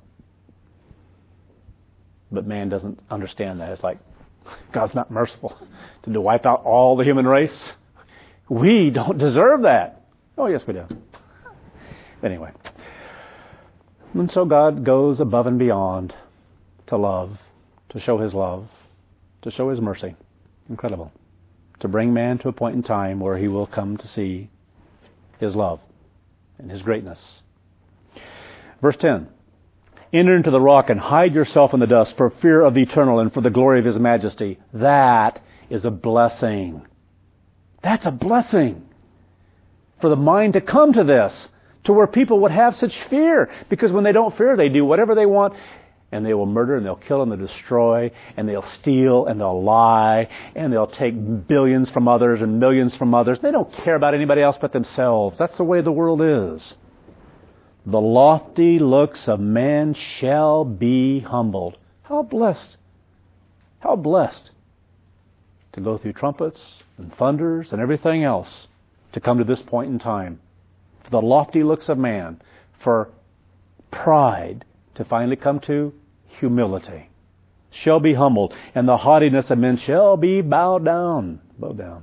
But man doesn't understand that. It's like, God's not merciful to wipe out all the human race. We don't deserve that. Oh, yes, we do. Anyway. And so God goes above and beyond to love, to show His love, to show His mercy. Incredible. To bring man to a point in time where he will come to see His love and His greatness. Verse ten. Enter into the rock and hide yourself in the dust for fear of the eternal and for the glory of His majesty. That is a blessing. That's a blessing. For the mind to come to this, to where people would have such fear. Because when they don't fear, they do whatever they want. And they will murder and they'll kill and they'll destroy and they'll steal and they'll lie and they'll take billions from others and millions from others. They don't care about anybody else but themselves. That's the way the world is. The lofty looks of man shall be humbled. How blessed. How blessed to go through trumpets and thunders and everything else to come to this point in time. For the lofty looks of man, for pride to finally come to humility, shall be humbled, and the haughtiness of men shall be bowed down. Bowed down.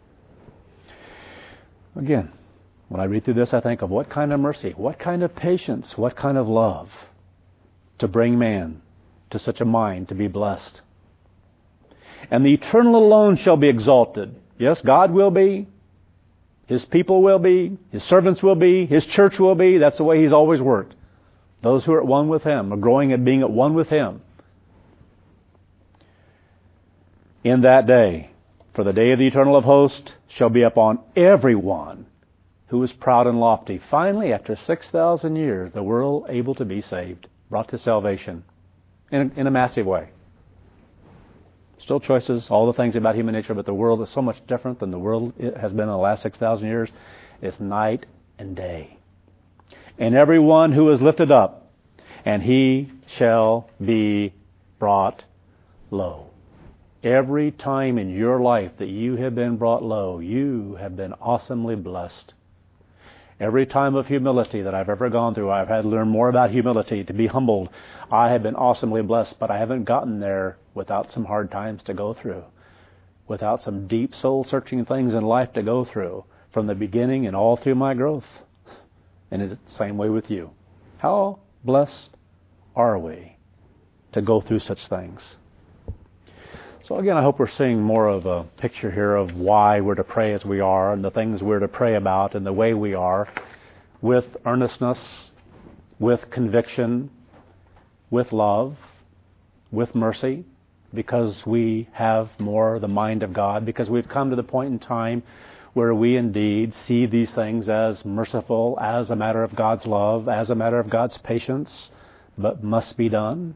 Again, when I read through this, I think of what kind of mercy, what kind of patience, what kind of love to bring man to such a mind to be blessed. And the eternal alone shall be exalted. Yes, God will be. His people will be. His servants will be. His church will be. That's the way He's always worked. Those who are at one with Him are growing at being at one with Him. In that day, for the day of the eternal of hosts shall be upon everyone who is proud and lofty. Finally, after six thousand years, the world able to be saved, brought to salvation in a, in a massive way. Still choices, all the things about human nature, but the world is so much different than the world it has been in the last six thousand years. It's night and day. And everyone who is lifted up, and he shall be brought low. Every time in your life that you have been brought low, you have been awesomely blessed. Every time of humility that I've ever gone through, I've had to learn more about humility, to be humbled. I have been awesomely blessed, but I haven't gotten there without some hard times to go through, without some deep soul-searching things in life to go through, from the beginning and all through my growth. And it's the same way with you. How blessed are we to go through such things? So again, I hope we're seeing more of a picture here of why we're to pray as we are and the things we're to pray about and the way we are, with earnestness, with conviction, with love, with mercy, because we have more the mind of God, because we've come to the point in time where we indeed see these things as merciful, as a matter of God's love, as a matter of God's patience, but must be done.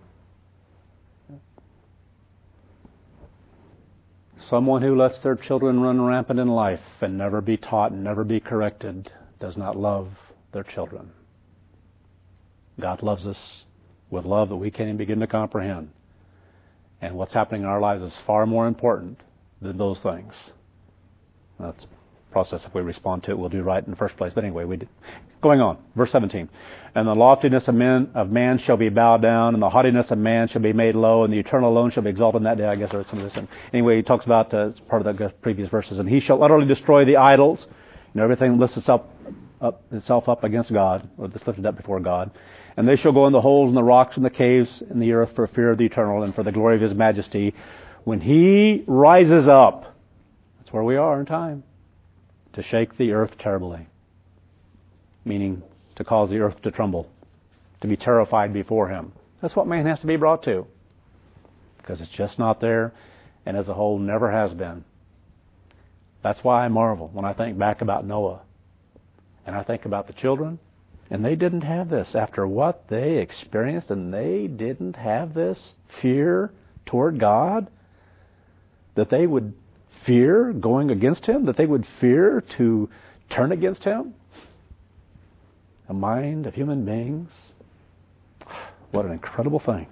Someone who lets their children run rampant in life and never be taught and never be corrected does not love their children. God loves us with love that we can't even begin to comprehend. And what's happening in our lives is far more important than those things. Let's process. If we respond to it, we'll do right in the first place. But anyway, we did. Going on, verse seventeen. And the loftiness of men of man shall be bowed down, and the haughtiness of man shall be made low, and the eternal alone shall be exalted in that day. I guess I read some of this. And anyway, he talks about uh, it's part of the previous verses. And he shall utterly destroy the idols, you know, everything lifts itself up, itself up against God, or that's lifted up before God. And they shall go in the holes and the rocks and the caves in the earth for fear of the eternal and for the glory of his majesty. When he rises up, that's where we are in time, to shake the earth terribly. Meaning to cause the earth to tremble, to be terrified before him. That's what man has to be brought to. Because it's just not there, and as a whole never has been. That's why I marvel when I think back about Noah. And I think about the children, and they didn't have this. After what they experienced, and they didn't have this fear toward God, that they would fear going against him, that they would fear to turn against him. A mind of human beings. What an incredible thing.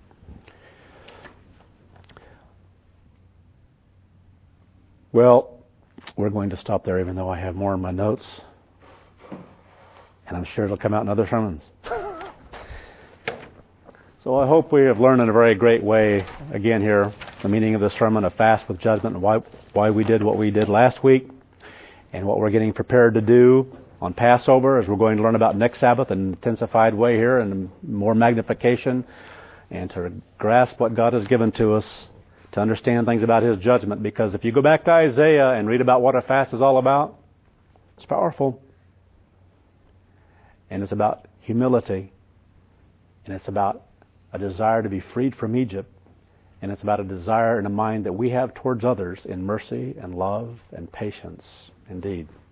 Well, we're going to stop there, even though I have more in my notes. And I'm sure it'll come out in other sermons. So I hope we have learned in a very great way, again here, the meaning of the sermon of fast with judgment, and why, why we did what we did last week, and what we're getting prepared to do on Passover, as we're going to learn about next Sabbath in an intensified way here, and more magnification, and to grasp what God has given to us, to understand things about his judgment. Because if you go back to Isaiah and read about what a fast is all about, it's powerful. And it's about humility. And it's about a desire to be freed from Egypt. And it's about a desire and a mind that we have towards others in mercy and love and patience indeed.